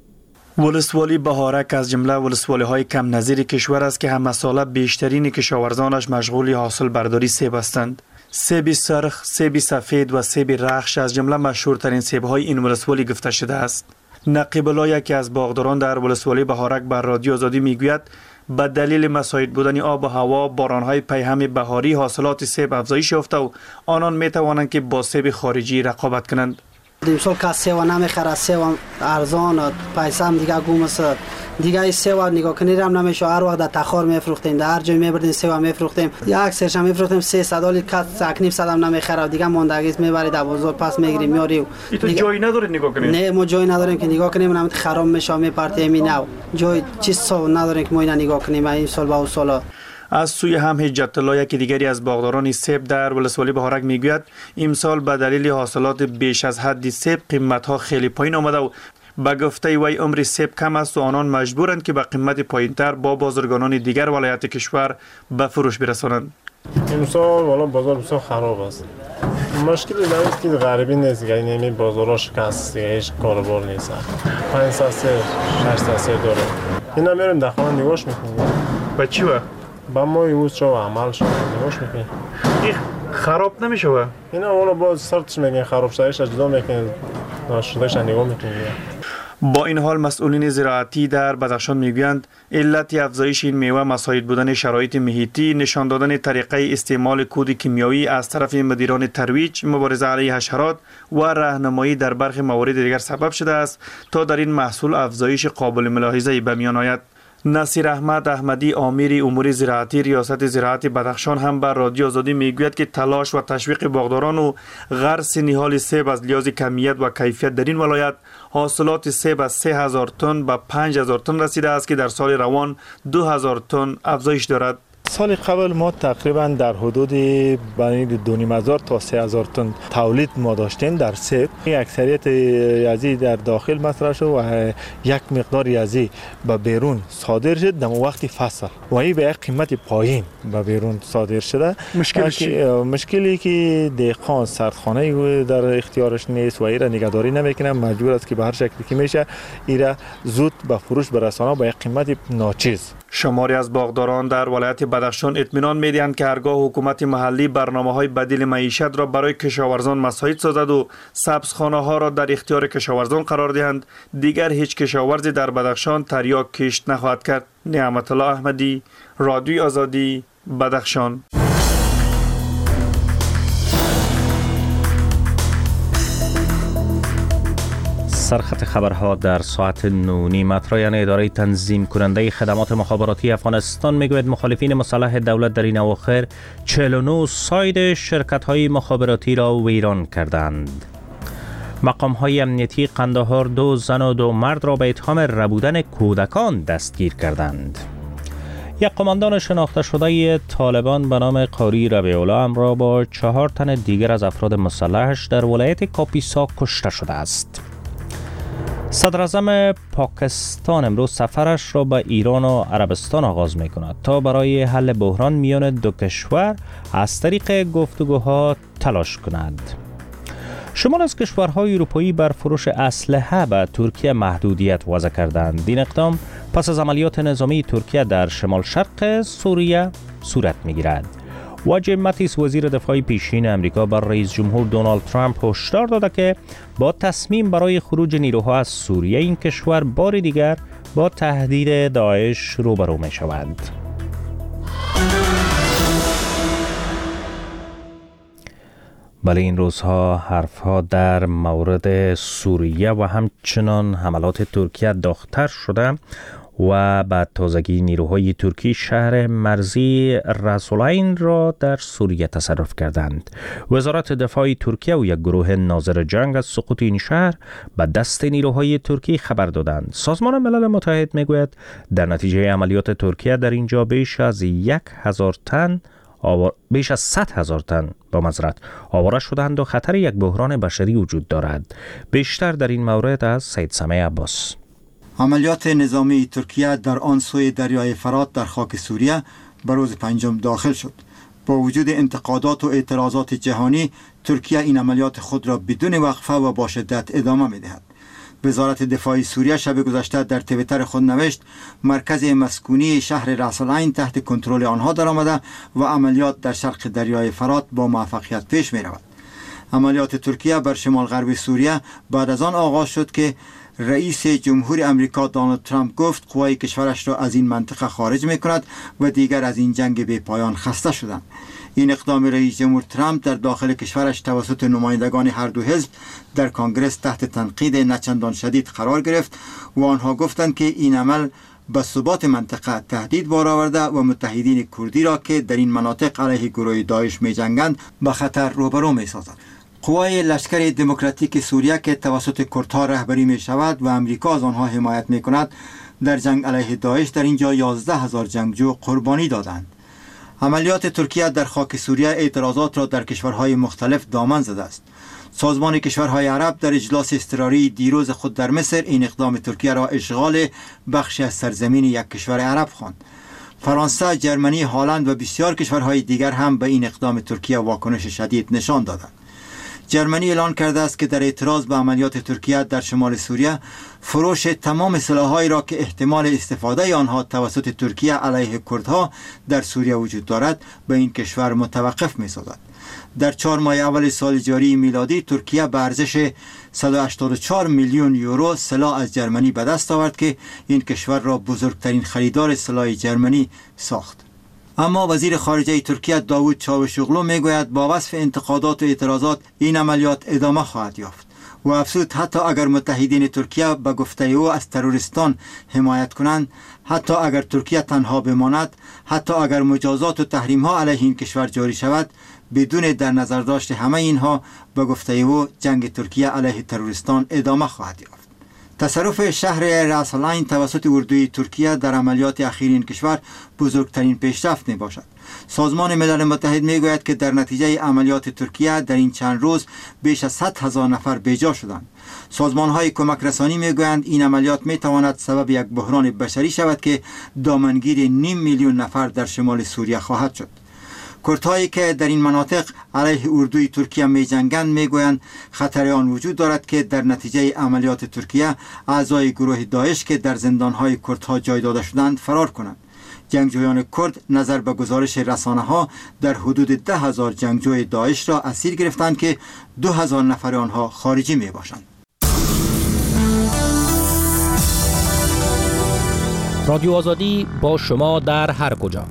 ولسوالی بهارک از جمله ولسوالی‌های کم نظیر کشور است که هم مساله بیشترین کشاورزانش مشغول حاصل برداری سیب هستند. سیب سرخ، سیب سفید و سیب رخش از جمله مشهورترین سیب‌های این ولسوالی گفته شده است. نقیب الله یکی از باغداران در ولسوالی بهارک بر رادیو آزادی میگوید به دلیل مساعد بودن آب و هوا، باران‌های پیهم بهاری حاصلات سیب افزایش یافته و آنان می‌توانند که با سیب خارجی رقابت کنند. امسال کس سیوا نمیخره، سیوا ارزان پیسه هم دیگه گم است. دیگه سیوا نگاه کنید هم نمیشه. هر وقت در تخار میفروختیم، در هر جای میبردیم سیوا میفروختیم. یک سرش هم میفروختیم 300 کس تکنیف صدام نمیخره. دیگه ماندگیست میبرید در بازار پس میگیریم میاریم. تو جایی ندارید نگاه کنید؟ نه ما جایی نداریم که نگاه کنیم، نمیت خراب میشه میپرتیم اینو. جای چیز سو نداریم که ما اینا نگاه کنیم. این سال با سال از سوی هم حجت الله یکی دیگری از باغداران سیب در ولسوالی بهارک میگوید امسال به دلیل حاصلات بیش از حد سیب قیمت‌ها خیلی پایین آمده و به گفته وی عمر سیب کم است و آنان مجبورند که به قیمت پایین‌تر با بازرگانان دیگر ولایت کشور به فروش برسانند. امسال والا بازار بسیار خراب است. مشکلی دارید که غریبی نیست، یعنی بازارها شکست، هیچ کاروبار نیست. 500 سیر 800 سیر داره. اینا میریم در خانه نگاش میکنیم. با چی وقت؟ با ما یوز شو عمل شو نگاش میکنیم. این خراب نمیشه و اینا اونو باز سرتش میگن خراب شدهش اجدا میکنن، ناشدهش نگاه میکنیم. با این حال مسئولین زراعتی در بدخشان میگویند علت افزایش این میوه مساعد بودن شرایط محیطی، نشان دادن طریقه استعمال کود کیمیایی از طرف مدیران ترویج، مبارزه علیه حشرات و راهنمایی در برخی موارد دیگر سبب شده است تا در این محصول افزایش قابل ملاحظه به میان آید. نصیر احمد احمدی امیر امور زراعتی ریاست زراعت بدخشان هم بر رادیو آزادی میگوید که تلاش و تشویق باغداران و غرس نهال سیب از لحاظ کمیت و کیفیت در این ولایت حاصلات سیب از 3000 تن به 5000 تن رسیده است که در سال روان 2000 تن افزایش دارد. سال قبل ما تقریبا در حدود بین 2500 تا 3000 تن تولید ما داشتیم در سیب. اکثریت ریاضی در داخل مصرف شد و یک مقدار ریاضی به بیرون صادر شد در وقت فصل و این به یک قیمت پایین به بیرون صادر شده. مشکلی که دهقان سردخانه در اختیارش نیست و ایرا نگهداری نمیکنه، مجبور است که به هر شکلی که میشه ایرا زود به فروش برسانه با یک قیمت ناچیز. شماری از باغداران در ولایت بدخشان اطمینان می‌دهند که هرگاه حکومت محلی برنامه‌های بدیل معیشت را برای کشاورزان مساعد سازد و سبزخانه‌ها را در اختیار کشاورزان قرار دهند، دیگر هیچ کشاورزی در بدخشان تریاک کشت نخواهد کرد. نعمت الله احمدی، رادیوی آزادی، بدخشان. سرخط خبرها در ساعت 9:30 رایان اداره تنظیم کننده خدمات مخابراتی افغانستان میگوید مخالفین مسلح دولت در این اواخر 49 ساید شرکت‌های مخابراتی را ویران کردند. مقام‌های امنیتی قندهار 2 زن و 2 مرد را به اتهام ربودن کودکان دستگیر کردند. یک قماندان شناخته شده طالبان به نام قاری ربیع‌الله همراه با 4 تن دیگر از افراد مسلحش در ولایت کاپیسا کشته شده است. صدر اعظم پاکستان امروز سفرش را به ایران و عربستان آغاز می کند تا برای حل بحران میان دو کشور از طریق گفتگوها تلاش کند. شمال از کشورهای اروپایی بر فروش اسلحه به ترکیه محدودیت وضع کردند. این اقدام پس از عملیات نظامی ترکیه در شمال شرق سوریه صورت می گیرد. و جیم ماتیس وزیر دفاع پیشین امریکا بر رئیس جمهور دونالد ترامپ هشدار داده که با تصمیم برای خروج نیروها از سوریه این کشور بار دیگر با تهدید داعش روبرو می شود. بله، این روزها حرفها در مورد سوریه و همچنان حملات ترکیه داغ‌تر شده و بعد تازگی نیروهای ترکی شهر مرزی رسولین را در سوریه تصرف کردند. وزارت دفاع ترکیه و یک گروه ناظر جنگ از سقوط این شهر به دست نیروهای ترکی خبر دادند. سازمان ملل متحد میگوید در نتیجه عملیات ترکیه در اینجا بیش از 100,000 تن آواره شدند و خطر یک بحران بشری وجود دارد. بیشتر در این مورد از سید سمیع عباس. عملیات نظامی ترکیه در آن سوی دریای فرات در خاک سوریه به روز 5 داخل شد. با وجود انتقادات و اعتراضات جهانی، ترکیه این عملیات خود را بدون وقفه و با شدت ادامه می‌دهد. وزارت دفاع سوریه شب گذشته در توییتر خود نوشت مرکز مسکونی شهر رسولین تحت کنترل آنها درآمده و عملیات در شرق دریای فرات با موفقیت پیش می‌رود. عملیات ترکیه بر شمال غرب سوریه بعد از آن آغاز شد که رئیس جمهور امریکا دونالد ترامپ گفت قوای کشورش را از این منطقه خارج می کند و دیگر از این جنگ بی پایان خسته شدند. این اقدام رئیس جمهور ترامپ در داخل کشورش توسط نمایندگان هر دو حزب در کنگره تحت تنقید نچندان شدید قرار گرفت و آنها گفتند که این عمل به ثبات منطقه تهدید بار آورده و متحدین کردی را که در این مناطق علیه گروه داعش می جنگند به خطر روبرو می سازد. قوای لشکر دموکراتیک سوریه که توسط کردها رهبری می شود و امریکا از آنها حمایت می کند در جنگ علیه داعش در اینجا 11,000 جنگجو قربانی دادند. عملیات ترکیه در خاک سوریه اعتراضات را در کشورهای مختلف دامن زده است. سازمان کشورهای عرب در اجلاس اضطراری دیروز خود در مصر این اقدام ترکیه را اشغال بخشی از سرزمین یک کشور عرب خواند. فرانسه، جرمنی، هلند و بسیار کشورهای دیگر هم به این اقدام ترکیه واکنش شدید نشان دادند. جرمنی اعلان کرده است که در اعتراض به عملیات ترکیه در شمال سوریه فروش تمام سلاح‌هایی را که احتمال استفاده آنها توسط ترکیه علیه کردها در سوریه وجود دارد به این کشور متوقف می‌سازد. در 4 ماه اول سال جاری میلادی ترکیه به ارزش 184 میلیون یورو سلاح از جرمنی به دست آورد که این کشور را بزرگترین خریدار سلاح جرمنی ساخت. اما وزیر خارجه ترکیه داوود چاوشوغلو میگوید با وصف انتقادات و اعتراضات این عملیات ادامه خواهد یافت و افزود حتی اگر متحدین ترکیه به گفته او از تروریستان حمایت کنند، حتی اگر ترکیه تنها بماند، حتی اگر مجازات و تحریم ها علیه این کشور جاری شود، بدون در نظر داشت همه اینها به گفته او جنگ ترکیه علیه تروریستان ادامه خواهد یافت. تصرف شهر راس العین توسط اردوی ترکیه در عملیات اخیر این کشور بزرگترین پیشرفت می باشد. سازمان ملل متحد می گوید که در نتیجه عملیات ترکیه در این چند روز بیش از 100,000 نفر بیجا شدند. سازمان های کمک رسانی می گویند این عملیات می تواند سبب یک بحران بشری شود که دامنگیر 500,000 نفر در شمال سوریه خواهد شد. کردهایی که در این مناطق علیه اردوی ترکیه می جنگند می گویند خطر آن وجود دارد که در نتیجه عملیات ترکیه اعضای گروه داعش که در زندانهای کردها جای داده شدند فرار کنند. جنگجویان کرد نظر به گزارش رسانه ها در حدود 10,000 جنگجوی داعش را اسیر گرفتند که 2,000 نفر آنها خارجی می باشند. رادیو آزادی با شما در هر کجا.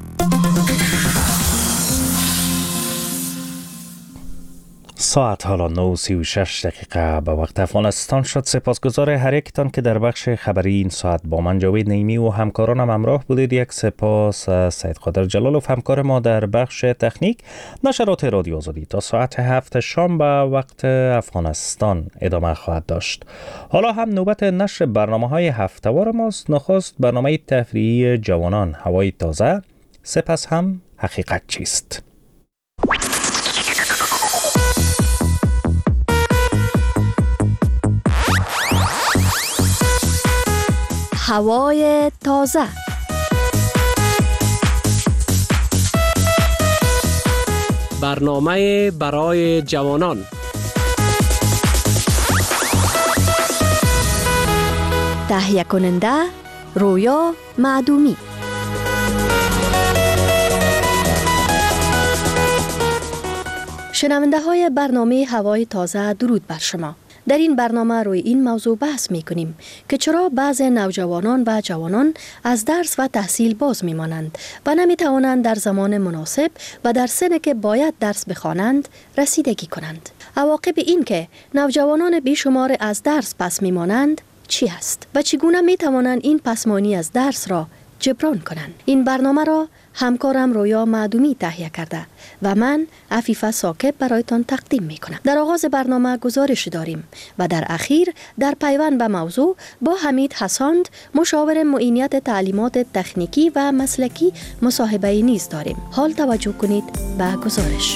ساعت حالا 9:36 به وقت افغانستان شد. سپاسگزار هر یکتان که در بخش خبری این ساعت با من جاوید نعیمی و همکارانم همراه بودید. یک سپاس سید قادر جلالوف همکار ما در بخش تکنیک. نشرات رادیو آزادی تا ساعت 7 شام به وقت افغانستان ادامه خواهد داشت. حالا هم نوبت نشر برنامه‌های هفته‌وار ماست. نخست برنامه تفریحی جوانان هوای تازه، سپس هم حقیقت چیست. هوای تازه. برنامه برای جوانان. تهیه کننده رویا معدومی. شنونده های برنامه هوای تازه، درود بر شما. در این برنامه روی این موضوع بحث می کنیم که چرا بعضی نوجوانان و جوانان از درس و تحصیل باز می مانند و نمی توانند در زمان مناسب و در سنی که باید درس بخوانند رسیدگی کنند. عواقب این که نوجوانان بیشمار از درس پس می مانند چی است و چگونه می توانند این پسمانی از درس را جبران کنند؟ این برنامه را همکارم رویا معدومی تهیه کرده و من عفیفه ثاقب برایتان تقدیم می کنم. در آغاز برنامه گزارش داریم و در اخیر در پیوند به موضوع با حمید حساند، مشاور معینیت تعلیمات تکنیکی و مسلکی، مصاحبه نیز داریم. حال توجه کنید به گزارش.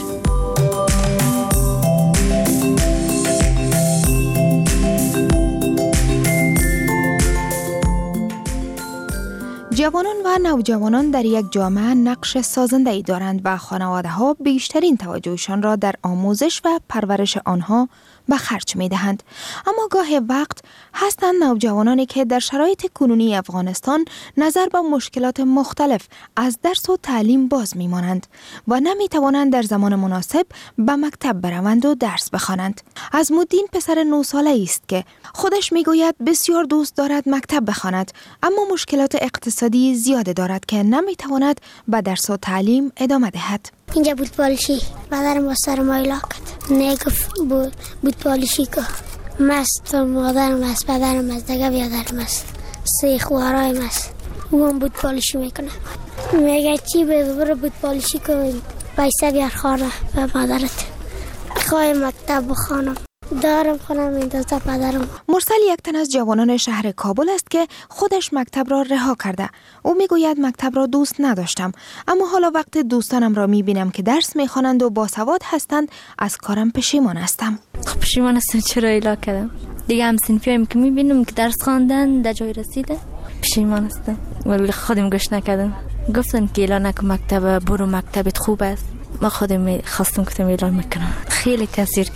جوانان و نوجوانان در یک جامعه نقش سازنده‌ای دارند و خانواده‌ها بیشترین توجهشان را در آموزش و پرورش آنها به خرج می‌دهند. اما گاه وقت هستند نوجوانانی که در شرایط کنونی افغانستان نظر به مشکلات مختلف از درس و تعلیم باز می‌مانند و نمی‌توانند در زمان مناسب به مکتب بروند و درس بخوانند. عظم‌الدین پسر 9 ساله است که خودش می‌گوید بسیار دوست دارد مکتب بخواند، اما مشکلات اقتصادی زیاده دارد که نمی‌تواند به درس و تعلیم ادامه دهد. اینجا بود پالیشی مادرم با سرمایه لاکت نگفت بود پالیشی که مست مادرم است، پدرم است، دیگه بیادرم است، 3 خواهرایم است. اون بود پالیشی میکنه، میگه چی برو بود پالیشی که پیسه بیار خانه به مادرت، خواه مکتب بخوانم، دارم خونم این دوستا پدرم. مرسل یک تن از جوانان شهر کابل است که خودش مکتب را رها کرده. او میگوید مکتب را دوست نداشتم، اما حالا وقت دوستانم را میبینم که درس میخوانند و باسواد هستند از کارم پشیمان هستم. پشیمان هستم چرا ایلا کردم. دیگه هم صنفیایم که میبینم که درس خواندن در جای رسیده پشیمان هستم، ولی خودم گوش نکردم. گفتن که ایلا نکن مکتب، برو مکتبت خوب است. ما خودم خواستم که ایلا میکنم. خیلی تاثیر کرده.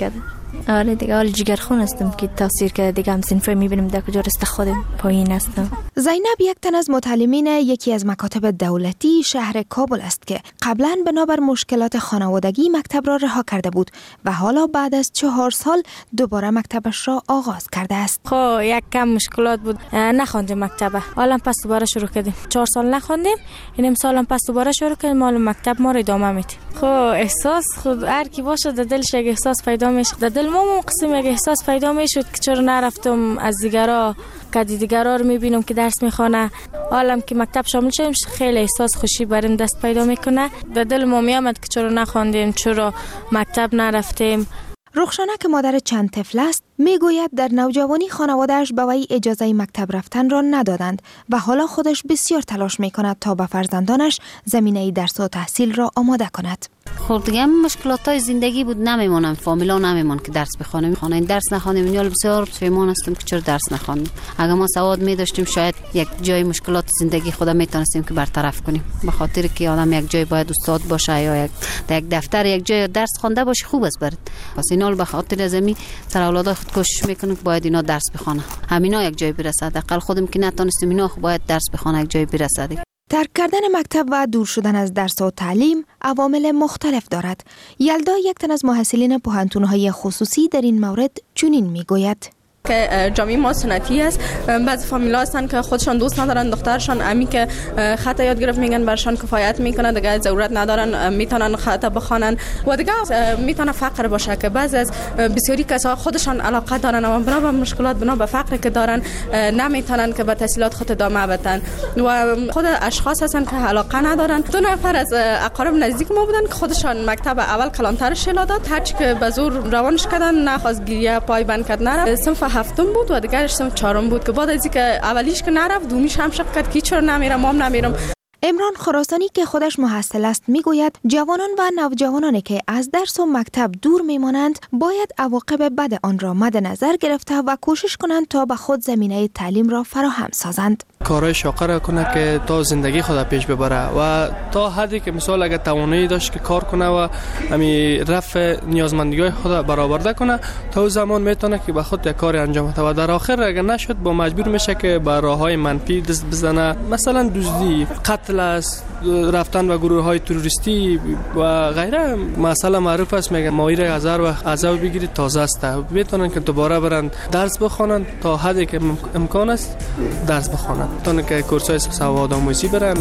آره دیگه حال جگرخون هستم که تاثیر کرده دیگه. هم صنفه میبینم در کجا رسته خودم پایین هستم. زینب یک تن از متعلمین یکی از مکاتب دولتی شهر کابل است که قبلا بنابر مشکلات خانوادگی مکتب را رها کرده بود و حالا بعد از 4 سال دوباره مکتبش را آغاز کرده است. خب یک کم مشکلات بود، نخوندیم مکتب، حالا پس دوباره شروع کردیم. 4 سال نخوندیم، این امسال پس دوباره شروع کردیم. مال مکتب ما رو ادامه میدیم. خب احساس خود هر کی باشه در دلش یک احساس پیدا میشه. در دل ما قسم یک احساس پیدا میشد که چرا نرفتم از دیگرا که دیگرا رو میبینم که درس میخوانه. حالا که مکتب شامل شدیم خیلی احساس خوشی برام دست پیدا میکنه. در دل ما میامد که چرا نخوندیم، چرا مکتب نرفتیم. رخشانه که مادر چند طفل است میگوید در نوجوانی خانواده‌اش به وی اجازه مکتب رفتن را ندادند و حالا خودش بسیار تلاش میکند تا به فرزندانش زمینه درس و تحصیل را آماده کند. خب دیگه مشکلات‌های زندگی بود، نمیمونم فامیلا نمیمون که درس بخونیم. خانه درس نخوانیم. من بسیار پشیمان هستم که چرا درس نخوانیم. اگر ما سواد می داشتیم شاید یک جای مشکلات زندگی خود میتونستیم که برطرف کنیم. به خاطر که آدم یک جای باید استاد باشه یا یک دفتر یک جای درس خوانده باشه خوب است برد. پس اینا به خاطر زمین سر اولاد خود کوشش میکنن که باید اینا درس بخونه. همینا یک جای برسه. حداقل خودم که نتونستیم اینا باید درس بخونه یک جای برسه. ترک کردن مکتب و دور شدن از درس و تعلیم عوامل مختلف دارد. یلدا یک تن از محصلین پوهنتون‌های خصوصی در این مورد چنین میگوید که جامعه ما سنتی است. بعضی فامیلا هستن که خودشان دوست ندارن دخترشان امی که خط یاد گرفت میگن برشان کفایت میکنه، دیگه ضرورت ندارن میتونن خط بخوانن و دیگه میتونه فقر باشه که بعضی از بسیاری کسا خودشان علاقه دارن اما بنا به مشکلات بنا به فقر که دارن نمیتونن که به تحصیلات خود ادامه بدن و خود اشخاص هستن که علاقه ندارن. 2 نفر از اقارب نزدیک ما بودن که خودشان مکتب اول کلانتر شلا داد، هرچی که به زور روانش کردن نخواست گریه پای بند کرد نرفت. صنف 7 بود و دیگرش صنف 4 بود که بعد از اینکه اولیش که نرفت دومیش هم شک کرد که چرا نمیرم مام نمیرم. عمران خراسانی که خودش محصل است میگوید جوانان و نوجوانانی که از درس و مکتب دور میمانند باید عواقب بد آن را مد نظر گرفته و کوشش کنند تا به خود زمینه تعلیم را فراهم سازند. کارهای شاقه را کنه که تا زندگی خود پیش ببره و تا حدی که مثلا اگر توانایی داشت که کار کنه و همین رفع نیازمندی‌های خود برآورده کنه تا زمان میتونه که به خود یک کار انجام بده و در آخر اگر نشد با مجبور میشه که به راههای منفی دست بزنه، مثلا دزدی، قتل است، رفتن به گروه‌های تروریستی و غیره. مثلا معروف است میگن ماهی 1000 و عذاب بگیرید تازه است. میتونن که دوباره برن درس بخونن تا حدی که امکان است درس بخونن تا که کورس‌های سواد آموزی برن.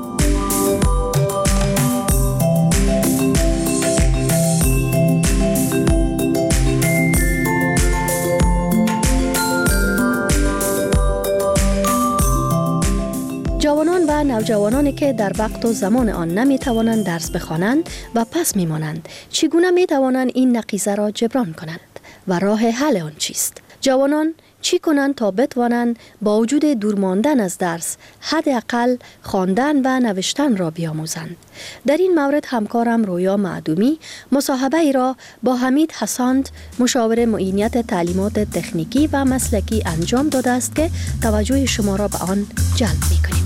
جوانان و نوجوانانی که در وقت و زمان آن نمی توانند درس بخوانند و پس می مانند چگونه می توانند این نقیضه را جبران کنند و راه حل آن چیست؟ جوانان چی کنند تا بتوانند با وجود دور ماندن از درس حداقل خواندن و نوشتن را بیاموزند؟ در این مورد همکارم رویا معدومی مصاحبه ای را با حمید حساند مشاور معینیت تعلیمات تکنیکی و مسلکی انجام داده است که توجه شما را به آن جلب می‌کنیم.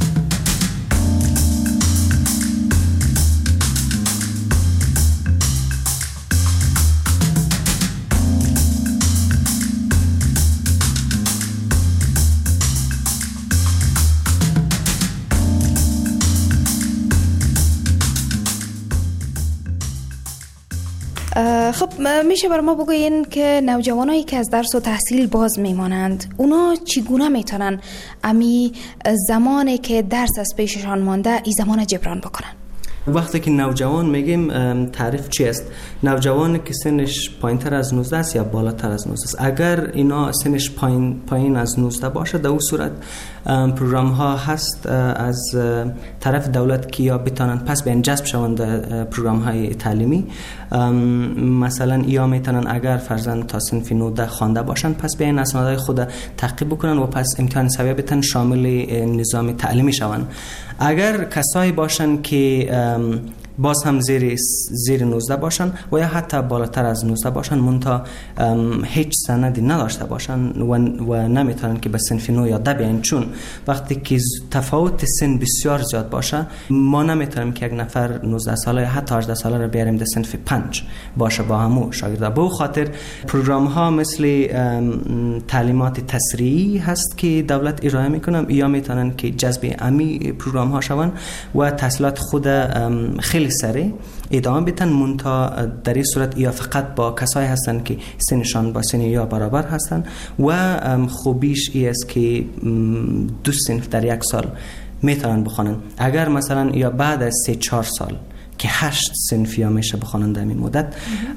خب میشه برای ما بگوین که نوجوانایی که از درس و تحصیل باز میمانند اونا چگونه میتونن امی زمانی که درس از پیششان مانده این زمان جبران بکنن؟ وقتی که نوجوان میگیم تعریف چی است؟ نوجوان که سنش پایینتر از 19 است یا بالاتر از 19 است. اگر اینا سنش پایین از 19 باشه در اون صورت پروگرام ها هست از طرف دولت که یا بتانن پس به جذب شوند پروگرام های تعلیمی. مثلا یا میتونن اگر فرزند تا سنف 19 خوانده باشن پس به این اسنادهای خود تعقیب بکنن و پس امتحان سویه بتن شامل نظام تعلیمی شوند. اگر کسایی باشن که باز هم زیر 19 باشن و یا حتی بالاتر از 19 باشن منتها هیچ سندی نداشته باشن و نمیتونن که به صنف 9 یا 10 بیاین، چون وقتی که تفاوت سن بسیار زیاد باشه ما نمیتونیم که یک نفر 19 ساله یا حتی 18 ساله رو بیاریم در صنف 5 باشه با همو شاگردا. به خاطر پروگرام ها مثل تعلیمات تسریعی هست که دولت ارائه میکنه، یا میتونن که جذب امی پروگرام ها شون و تحصیلات خود خیلی سریع ادامه بدن، منتها در این صورت یا فقط با کسایی هستن که سنشان با سن یا برابر هستن و خوبیش ای است که 2 صنف در یک سال میتونن بخونن. اگر مثلا یا بعد از 3-4 سال که 8 صنف یا میشه بخونن در این مدت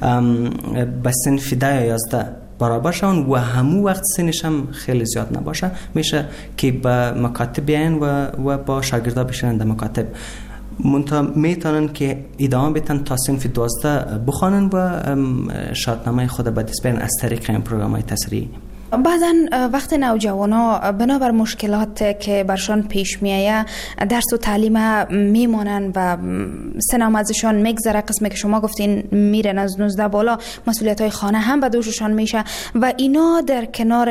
به صنف 10 یا 11 برابر شون و همون وقت سنش هم خیلی زیاد نباشه، میشه که به مکاتب بیاین و با شاگردا بشینن در مکاتب. منتها میتونن که ادامه بدن تا صنف 12 بخونن و شرطنامه خود به دست بیارن از طریق این پروگرام‌های تسریعی. بعضا وقت نوجوانا بنابر مشکلات که برشان پیش میایه درس و تعلیم میمانن و سنم ازشان میگذره، قسمی که شما گفتین میرن از 19 بالا، مسئولیت های خانه هم به دوششان میشه و اینا در کنار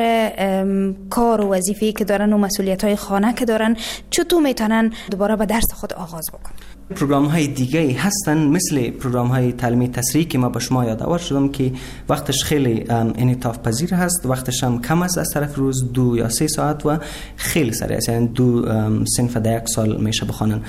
کار و وظیفه‌ای که دارن و مسئولیت های خانه که دارن چطور میتونن دوباره به درس خود آغاز بکنن؟ پروگرام های دیگه هستن مثل پروگرام های تعلیمی تسریعی که ما به شما یادآور شدم که وقتش خیلی انعطاف پذیر هست، وقتش هم کم است از طرف روز 2 یا 3 ساعت و خیلی سریع است، یعنی 2 صنف در یک سال میشه بخونن.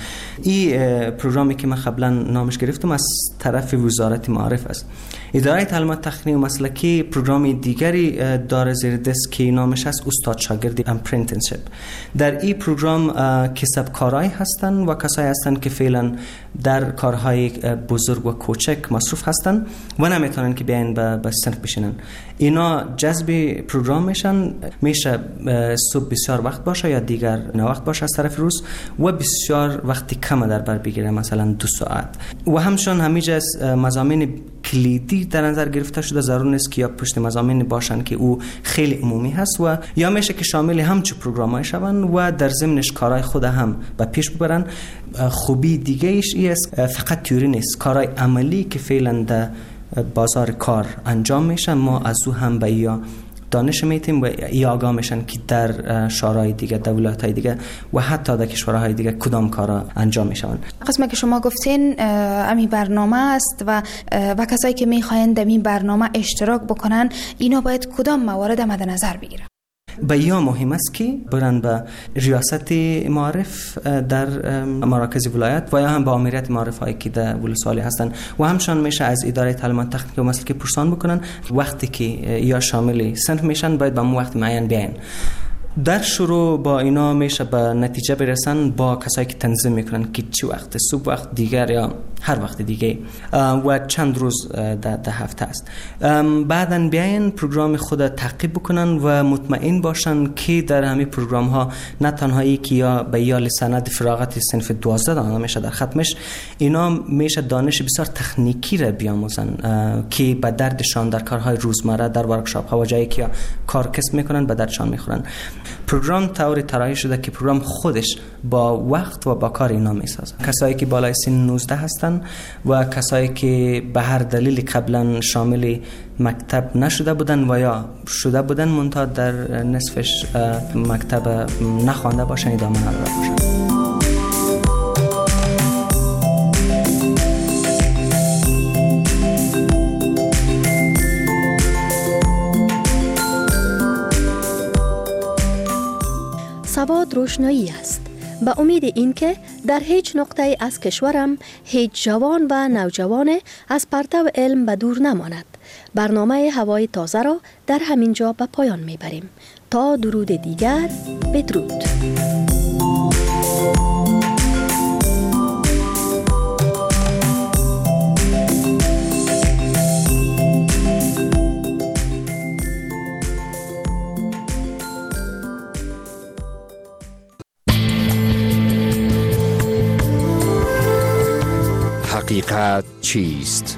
این پروگرامی که من قبلا نامش گرفتم از طرف وزارت معارف است. اداره تعلیمات تخنیکی و مسلکی پروگرام دیگری داره زیر دست که نامش است استاد شاگردی اپرنتنشیپ. در این پروگرام کسبکارای هستن و کسایی هستن که فعلا در کارهای بزرگ و کوچک مصروف هستن و نمیتونن که بیاین به صنف بشینن. اینا جذب پروگرام میشه صبح بسیار وقت باشه یا دیگر نه وقت باشه از طرف روز و بسیار وقتی کم در بر بگیره، مثلا 2 ساعت. و همچنین همیشه مضامین کلیدی در نظر گرفته شده، ضرور نیست که یا پشت مضامین باشن که او خیلی عمومی هست و یا میشه که شامل همچو پروگرام‌های شون و در ضمنش کارهای خود هم به پیش ببرن. خوبی دیگه ایش است فقط تئوری نیست، کارهای عملی که فعلا در بازار کار انجام میشن ما از او هم به یا دانش میتیم و یا آگاه میشن که در شورای دیگه، دولت‌های دیگه و حتی در کشورهای دیگه کدام کارا انجام میشن. قسمی که شما گفتین امی برنامه است و کسایی که میخواین در این برنامه اشتراک بکنن اینا باید کدام موارد مد نظر بگیرن؟ به یا مهم است که برن به ریاست معارف در مراکز ولایت و یا هم به آمریت معارف هایی که در ولسوالی هستن و همشان میشه از اداره تعلیمات تخنیکی و مسلکی پرسان بکنن. وقتی که یا شامل صنف میشن باید به وقت معین بیاین. در شروع با اینا میشه به نتیجه برسن با کسایی که تنظیم میکنن که چه وقت، صبح وقت دیگر یا هر وقت دیگه و چند روز در هفته است. بعداً بیاین پروگرام خود تعقیب بکنن و مطمئن باشن که در همین پروگرام ها نه تنهایی که یا به یا سند فراغت صنف 12 داده میشه در ختمش، اینا میشه دانش بسیار تکنیکی را بیاموزن که به دردشان در کارهای روزمره در ورکشاپ ها و جایی که کار کسب میکنن به دردشان میخورن. پروگرام طوری طراحی شده که پروگرام خودش با وقت و با کار اینا میسازه. کسایی که بالای سن 19 هستن و کسایی که به هر دلیل قبلا شامل مکتب نشده بودن و یا شده بودن منتها در نصفش مکتب نخوانده باشن ادامه نداده باشن. سواد روشنایی است. به امید اینکه در هیچ نقطه از کشورم هیچ جوان و نوجوان از پرتو علم به دور نماند. برنامه هوای تازه را در همین جا به پایان میبریم. تا درود دیگر، بدرود. حقیقت چیست؟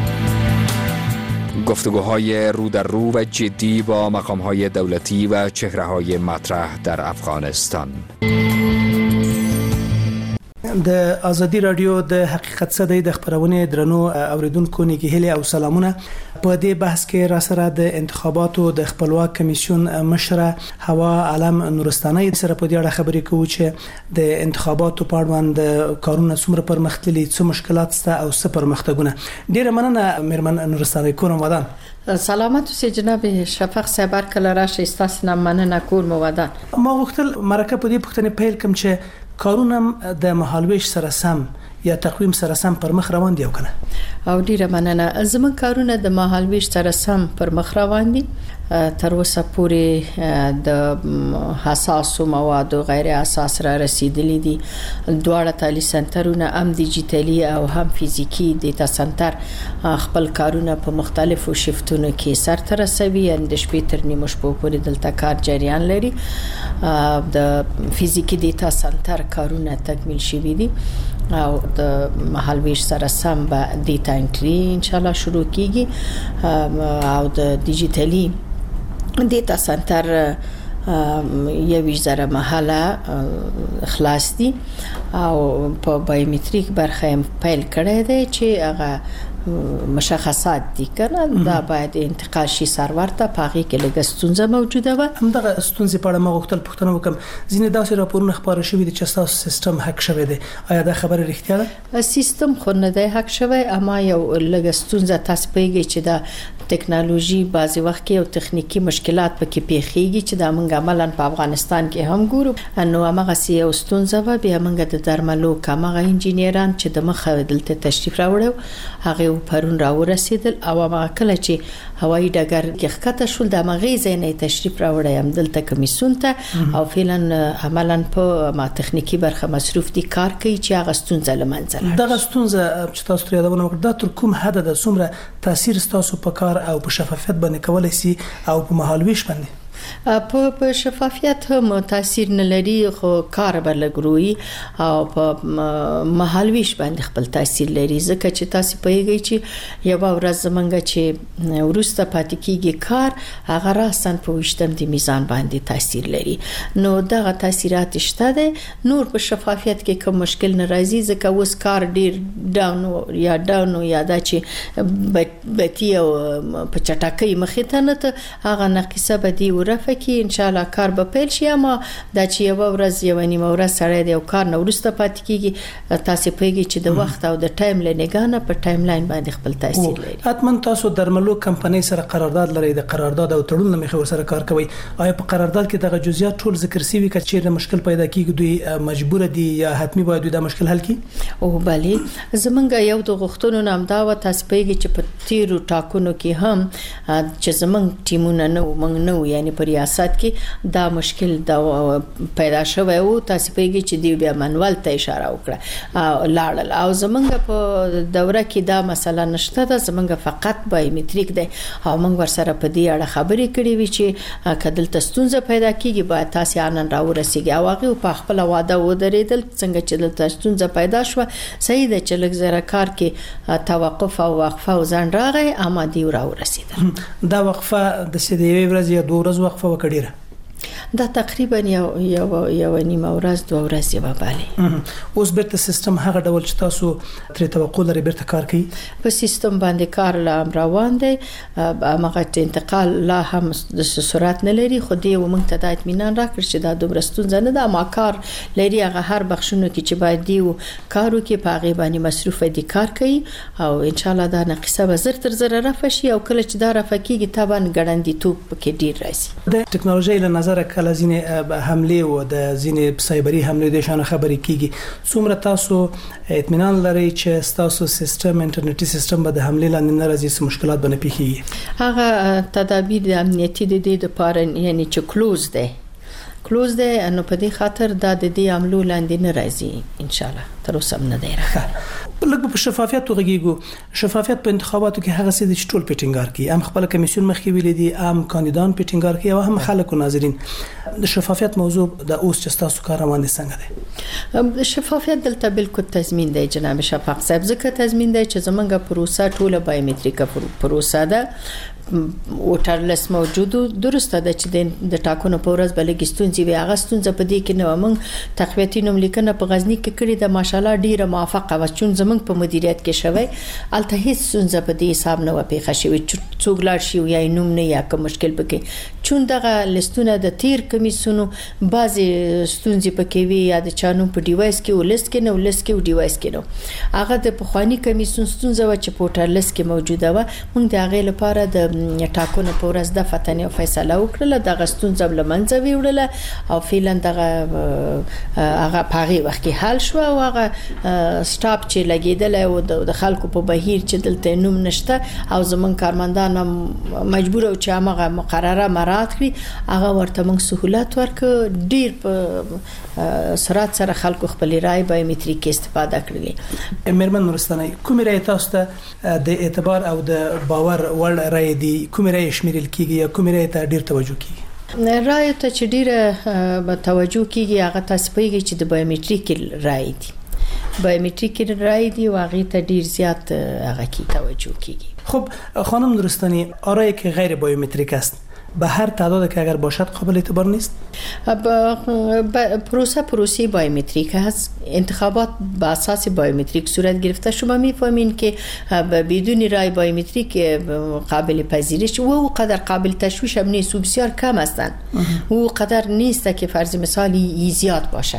گفتگوهای رو در رو و جدی با مقامهای دولتی و چهره‌های مطرح در افغانستان. د ازادي رادیو د حقیقت صدې د خبرونه درنو اوریدونکو نګهله او سلامونه. په دې بحث کې را سره د انتخاباتو د خپلواک کمیسیون مشره هوا علم نورستاني سره په دې اړه خبرې کوي چې د انتخاباتو په اړه د کارونه څومره پرمختللي، څه مشکلات سته او څه پرمختګونه. ډیره مننه میرمن نورستاني کوم ودان. سلامت اوسئ جناب شفق صاحب، کله راشي استاسو نه مننه کور مو ودان. ما غوښتل مرکه په دې پوښتنه پیل کوم چې کارونه د مهالویش سره سم یا تقویم سره سم پر مخ روان دي او کنه؟ او ډیره مننه. زمون کارونه د مهالویش سره سم پر مخ روان دي. تر اوسه پورې د حساسو موادو غیر اساس را رسیدلې دي. دواړه تعلیمي سنټرونه هم ډیجیټلي او هم فزیکی ډیټا سنټر خپل کارونه په مختلفو شفتونو کې سرته رسوي. د شپې تر نیمه شپو پورې دلته کار جریان لري. د فزیکی ډیټا سنټر کارونه تکمیل شوي دي او د مهالویش سره سم به ډیټا انټری ان شاء الله شروع کیږي او د ډیجیټلي ډیټا سنټر یوه زره محله خلاص دي او په بایومټریک برخه هم پیل کړی دی چې هغه مشخصات دي کنه دا باید انتقال شي سرور ته. پاغي کې لږه ستونزه موجوده و. همدغه ستونزې په اړه ما غوښتل پوښتنه وکم. ځینې داسې راپورونه خبره شوې دي چې تاسو سیستم هک شوی دی. آیا دا خبره رښتیا ده؟ سیستم خو نه دی هک شوی، اما یو لږه ستونزه تاسو پیږي چې دا ټکنالوژي بعضی وخت کې او تخنیکی مشکلات پکې پیښیږي چې دا موږ عملاً په افغانستان کې هم ګورو. نو هغه سی یو ستونزه و. بیا موږ د درملو کمغه انجینران چې د مخه دلته تشریف راوړو هغه پرون راورسیدل او هغه کله چې هوایي ډګر کې ښکته شول د مغیزه نه تشریف راوړی هم دلته کمیسیون ته او فعلا عملاً په ما تخنیکی برخه مصروف دي کار کوي چې هغه ستونزه لمنځه دغه ستونزه چې تاسو ته یادونه وکړه دا تر کوم حد د څومره تاثیر تاسو په کار او په شفافیت باندې کولای شي او په مهالویش باندې په شفافیت هم تاثیر نه لري خو کار به لګروي او په مهالویش باندې خپل تاثیر لري ځکه چې تاسو پیږئ چې یو ورځ زمونږ چې ورسته پاتې کیږي کار هغه راسن په وشتم د میزان باندې تاثیر لري. نو دغه تاثیرات شته دي. نور په شفافیت کې کوم مشکل نه راځي ځکه اوس کار ډیر ډاون یا دا چې بتی او په چټکۍ مخې ته نه هغه نقصه بدی ورفه کې ان شاء الله کار به پیل شي. اما دا چې یو ورځ یو نیمه ورځ سره دی او کار نو ورسته پاتې کیږي تاسو پیږي چې د وخت او د ټایم لنګانه په ټایم لاین باندې خپل تاثیر لري. حتمن تاسو درملو کمپنۍ سره قرارداد لري، د قرارداد او تړون له مخې سره کار کوي. آیا په قرارداد کې دغه جزئیات ټول ذکر شوي که چیرې مشکل پیدا کیږي دوی مجبور دي یا حتمی باید دا مشکل حل کړي؟ او بله زمونږ یو د غوښتنو نام دا و تاسو پیږي چې په تیرو ټاکنو کې هم چې زمونږ ټیمونه نو موږ نو یعنی په ریاست کې دا مشکل دا پیدا شوی او تاسو پیږي چې دی بیا منوال ته اشاره وکړه لاړل او زمونږ په دوره کې دا مسله نشته ده. زمونږ فقط بایومټریک دی او موږ ورسره په دې اړه خبرې کړې وی چې کدل تستونزه پیدا کیږي باید تاسو انن راورسیږي او هغه په خپل واده و درېدل څنګه چې د تستونزه پیدا شو صحیح ده چې لږ زره کار کې توقف او وقفه او ځان راغی اما دی راورسیدل. دا وقفه د سیدې ورځ یا 2 ورځې وقفه وکړه دا تقریبا یو نیمه ورځ 2 ورځې به بالي. اوس بیرته سیستم هغه ډول چې تاسو تر توقع لري بیرته کار کوي؟ په سیستم باندې کار لا روان دی. هغه انتقال لا هم د سرعت نه لري خو دی ومنځ ته د اطمینان راکړ چې دا دومره ستونزه نه ده. ما کار لري هغه هر بخښونو کې چې باید دی کارو کې په هغه باندې مصروف دي کار کوي او ان شاء الله دا نقصه به زر تر زر رافه شي او کله چې دا رافه کیږي طبعا ګړندی توپ کې ډیر راځي. د ټکنالوژي له نظر کله ځینې حمله او د ځینې سایبری حمله د شان خبرې کیږي څومره تاسو اطمینان لري چې تاسو سیستم انټرنیټي سیستم به د حمله لاندې نه راځي مشکلات به نه پیښیږي؟ هغه تدابیر د امنیتي د دې لپاره یعنی چې کلوز دی نو په دې خاطر د دې عملو لاندې نه راځي ان شاء الله تر اوسه نه دی راغلی. لږ په شفافیت توګه شفافیت په انتخاباتو کې هغه څه چې ټول پیټینګار کی هم خپل کمیسیون مخکې ویل دي هم کاندیدان پیټینګار کی او هم خلک او ناظرین د شفافیت موضوع د اوس چې تاسو کار روان دي څنګه دی شفافیت دلته بالکل تضمین دی جناب شفاق صاحب ځکه تضمین دی چې زمونږ پروسه ټوله بایومټریک پروسه ده ووټر لیست موجود درسته ده چې د ټاکنو په ورځ بلګ ستونزې وي هغه ستونزه په دې کې نه موږ تقویتي نوم لیکنه په غزنی کې کړې ده ماشاءالله ډیره موافقه و چون زمونږ په مدیریت کې شوی الته هیڅ ستونزه په دې حساب نه و پیښه شوی څوک لاړ شي یا نوم نه یا کوم مشکل پکې چون دغه لیستونه د تیر کمیسونو بعضی ستونزې پکې وي یا د چانو په ډیوایس کې او لیست کې نو لیست کې او ډیوایس کې نو هغه د پخوانی کمیسون ستونزه و چې په ووټر لیست کې موجوده و موږ د هغه لپاره د ټاکنو په ورځ د فتنې فیصله وکړه د غستونځ بلمنځ ویوړله او فعلا دغه هغه پاغي وخت کې حل شو او هغه سټاپ چې لګیدل او د خلکو په بهیر چې دلته نوم نشته او زمون کارمندان مجبور او چې هغه مقرره مراعات کړي هغه ورته موږ سہولت ورک ډیر په سرعت سره خلکو خپل رائے بایومټریک استفاده کړلې مرمن نورستاني کوم رائے تاسو ته د اعتبار او د باور وړ رائے دي کوم رائے شمیرل کیږي یا کوم رائے ته ډیر توجه کیږي رائے ته چې ډیر توجه کیږي هغه تاسو پیږي چې د بایومټریک رائے دي بایومټریک رائے دی او هغه ته ډیر زیات هغه کی توجه کیږي خب خانم نورستاني آرای که غیر بایومتریک است به هر تعداد که اگر باشد قابل اعتبار نیست؟ پروسه بایومتریک هست انتخابات با اساس بایومتریک صورت گرفته شما میفهمین که بدون رای بایومتریک قابل پذیرش و قدر قابل تشویش هم نیست و بسیار کم هستند و قدر نیست که فرض مثالی زیاد باشه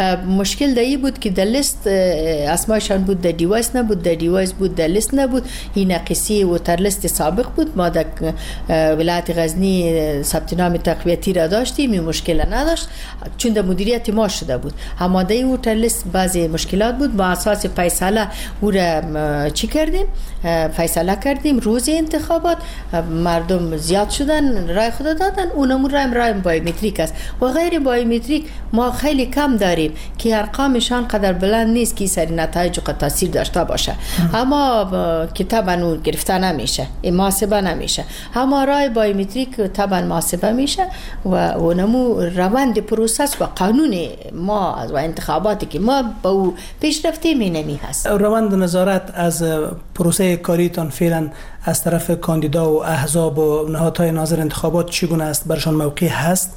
مشکل دایی بود که در لیست اسمایشان بود در دیوایس نبود در دیوایس بود در لیست نبود این نقصی و تر لیست سابق بود ما در ولایت غزنی ثبت نام تقویتی را داشتیم این مشکل نداشت چون در مدیریت ما شده بود آماده ووتر لیست بعضی مشکلات بود با اساس فیصله او را چی کردیم فیصله کردیم روز انتخابات مردم زیاد شدن رای خود دادن اونمون رای بایومتریک است و غیر بایومتریک ما خیلی کم داریم که ارقامشان قدر بلند نیست که سری نتایج و تاثیر داشته باشه اما کتابا اون گرفته نمیشه محاسبه نمیشه اما رای بایومتریک طبعا محاسبه میشه و اونمو روند پروسس و قانون ما و انتخاباتی که ما با پیشرفته مینمی هست روند نظارت از پروسه کاریتان فعلا از طرف کاندیدا و احزاب و نهادهای ناظر انتخابات چگونه است برشان موقع هست؟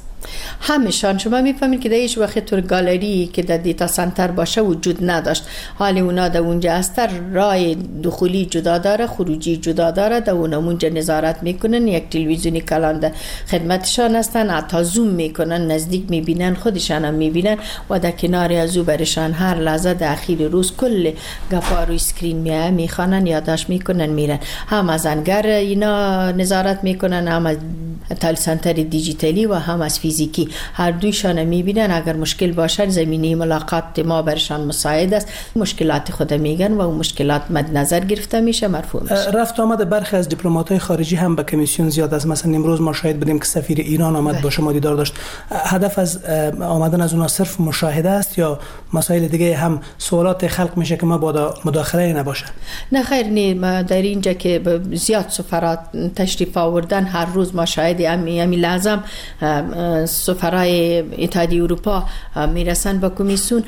همشان شما میفهمید که در هیچ وقت طور گالری که در دیتا سنتر باشه وجود نداشت حالی اونا در اونجا است رای دخولی جدا داره خروجی جدا داره در اونجا نظارت میکنن یک تلویزیونی کلان در خدمتشان هستن حتی زوم میکنن نزدیک میبینن خودشان هم میبینن و در کنار از او برشان هر لحظه در اخیر روز کل گفا روی سکرین میخوانن یادداشت میکنن میرن هم از انگر اینا نظارت میکنن هم از تال سنتر دیجیتالی و هم از فیزیکی هر دویشان میبینن اگر مشکل باشه زمینه ملاقات ما برشان مساعد است مشکلات خود میگن و اون مشکلات مد نظر گرفته میشه مرفوع میشه رفت آمد برخی از دیپلمات‌های خارجی هم به کمیسیون زیاد است مثلا امروز ما شاهد بودیم که سفیر ایران آمد با شما دیدار داشت هدف از آمدن از اونها صرف مشاهده است یا مسائل دیگه هم سوالات خلق میشه که ما با مداخله نباشه نه خیر نه در اینجا که زیاد سفرات تشریف آوردن هر روز ما شاهد امی لازم سفرای اتحادیه اروپا میرسن با کمیسیون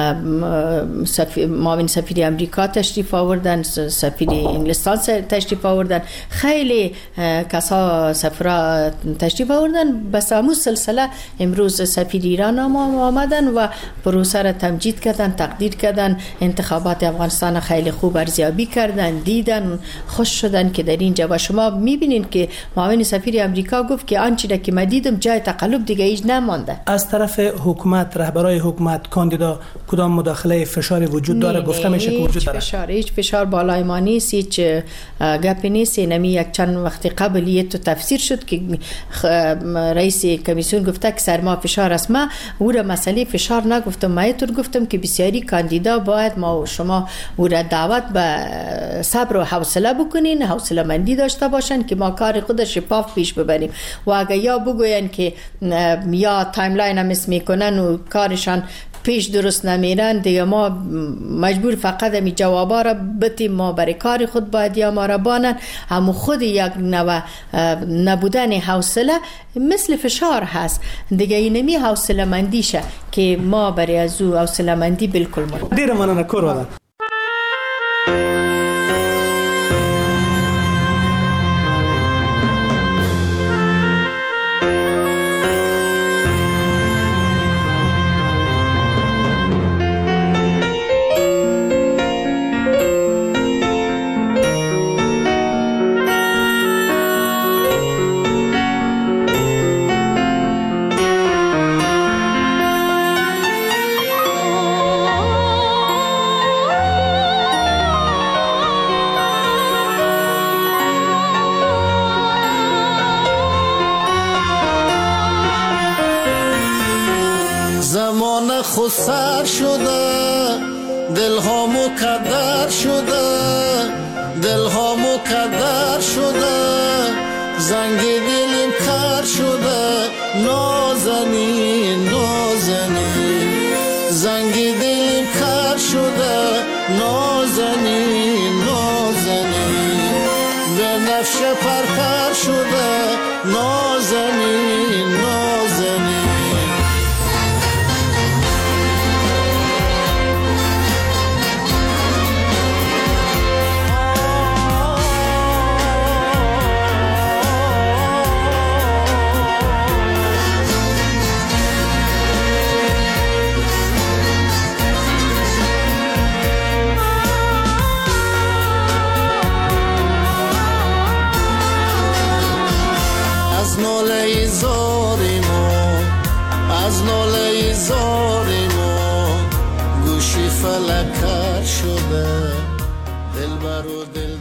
معاون سفیر امریکا تشریف آوردن سفیر انگلستان تشریف آوردن خیلی کسا سفرا تشریف آوردن بس همون سلسله امروز سفیر ایران آمدن و پروسه را تمجید کردن تقدیر کردن انتخابات افغانستان خیلی خوب ارزیابی کردن دیدن خوش شدن که در اینجا و شما میبینین که معاون سفیر امریکا گفت که آنچه که من دیدم جای تقلب دیگه هیچ نمانده از طرف حکومت رهبرای حکومت کاندیدا کدام مداخله فشاری وجود داره گفته میشه که وجود داره هیچ فشار بالای ما نیست هیچ گپی نیست نمی یک چند وقت قبل یه تو تفسیر شد که رئیس کمیسیون گفته که سر ما فشار است ما او را مسئله فشار نگفتم ما اینطور گفتم که بسیاری کاندیدا باید ما و شما او را دعوت به صبر و حوصله بکنین حوصله مندی داشته باشن که ما کار خود شفاف پیش ببریم و اگه یا بگوین که یا تایملاین هم میکنن و کارشان پیش درست نمیرن دیگه ما مجبور فقط همی جوابا را بتیم، ما برای کار خود باید یا ما را بانن. همو خود یک نوع نبودن حوصله مثل فشار هست دیگه، اینمی حوصله مندیشه که ما برای از او حوصله مندی بالکل مرد. دیر مننه کور خود سر شده، دل ها مکدر شده، دل ها مکدر شده، زنگ دلم کر شده، نازنین نازنین، زنگ دلم کر شده، نازنین نازنین، به نفش پرپر شده، نازنین نازنین. از ناله زاری ما گوشی فلک کر شده، دل برو دل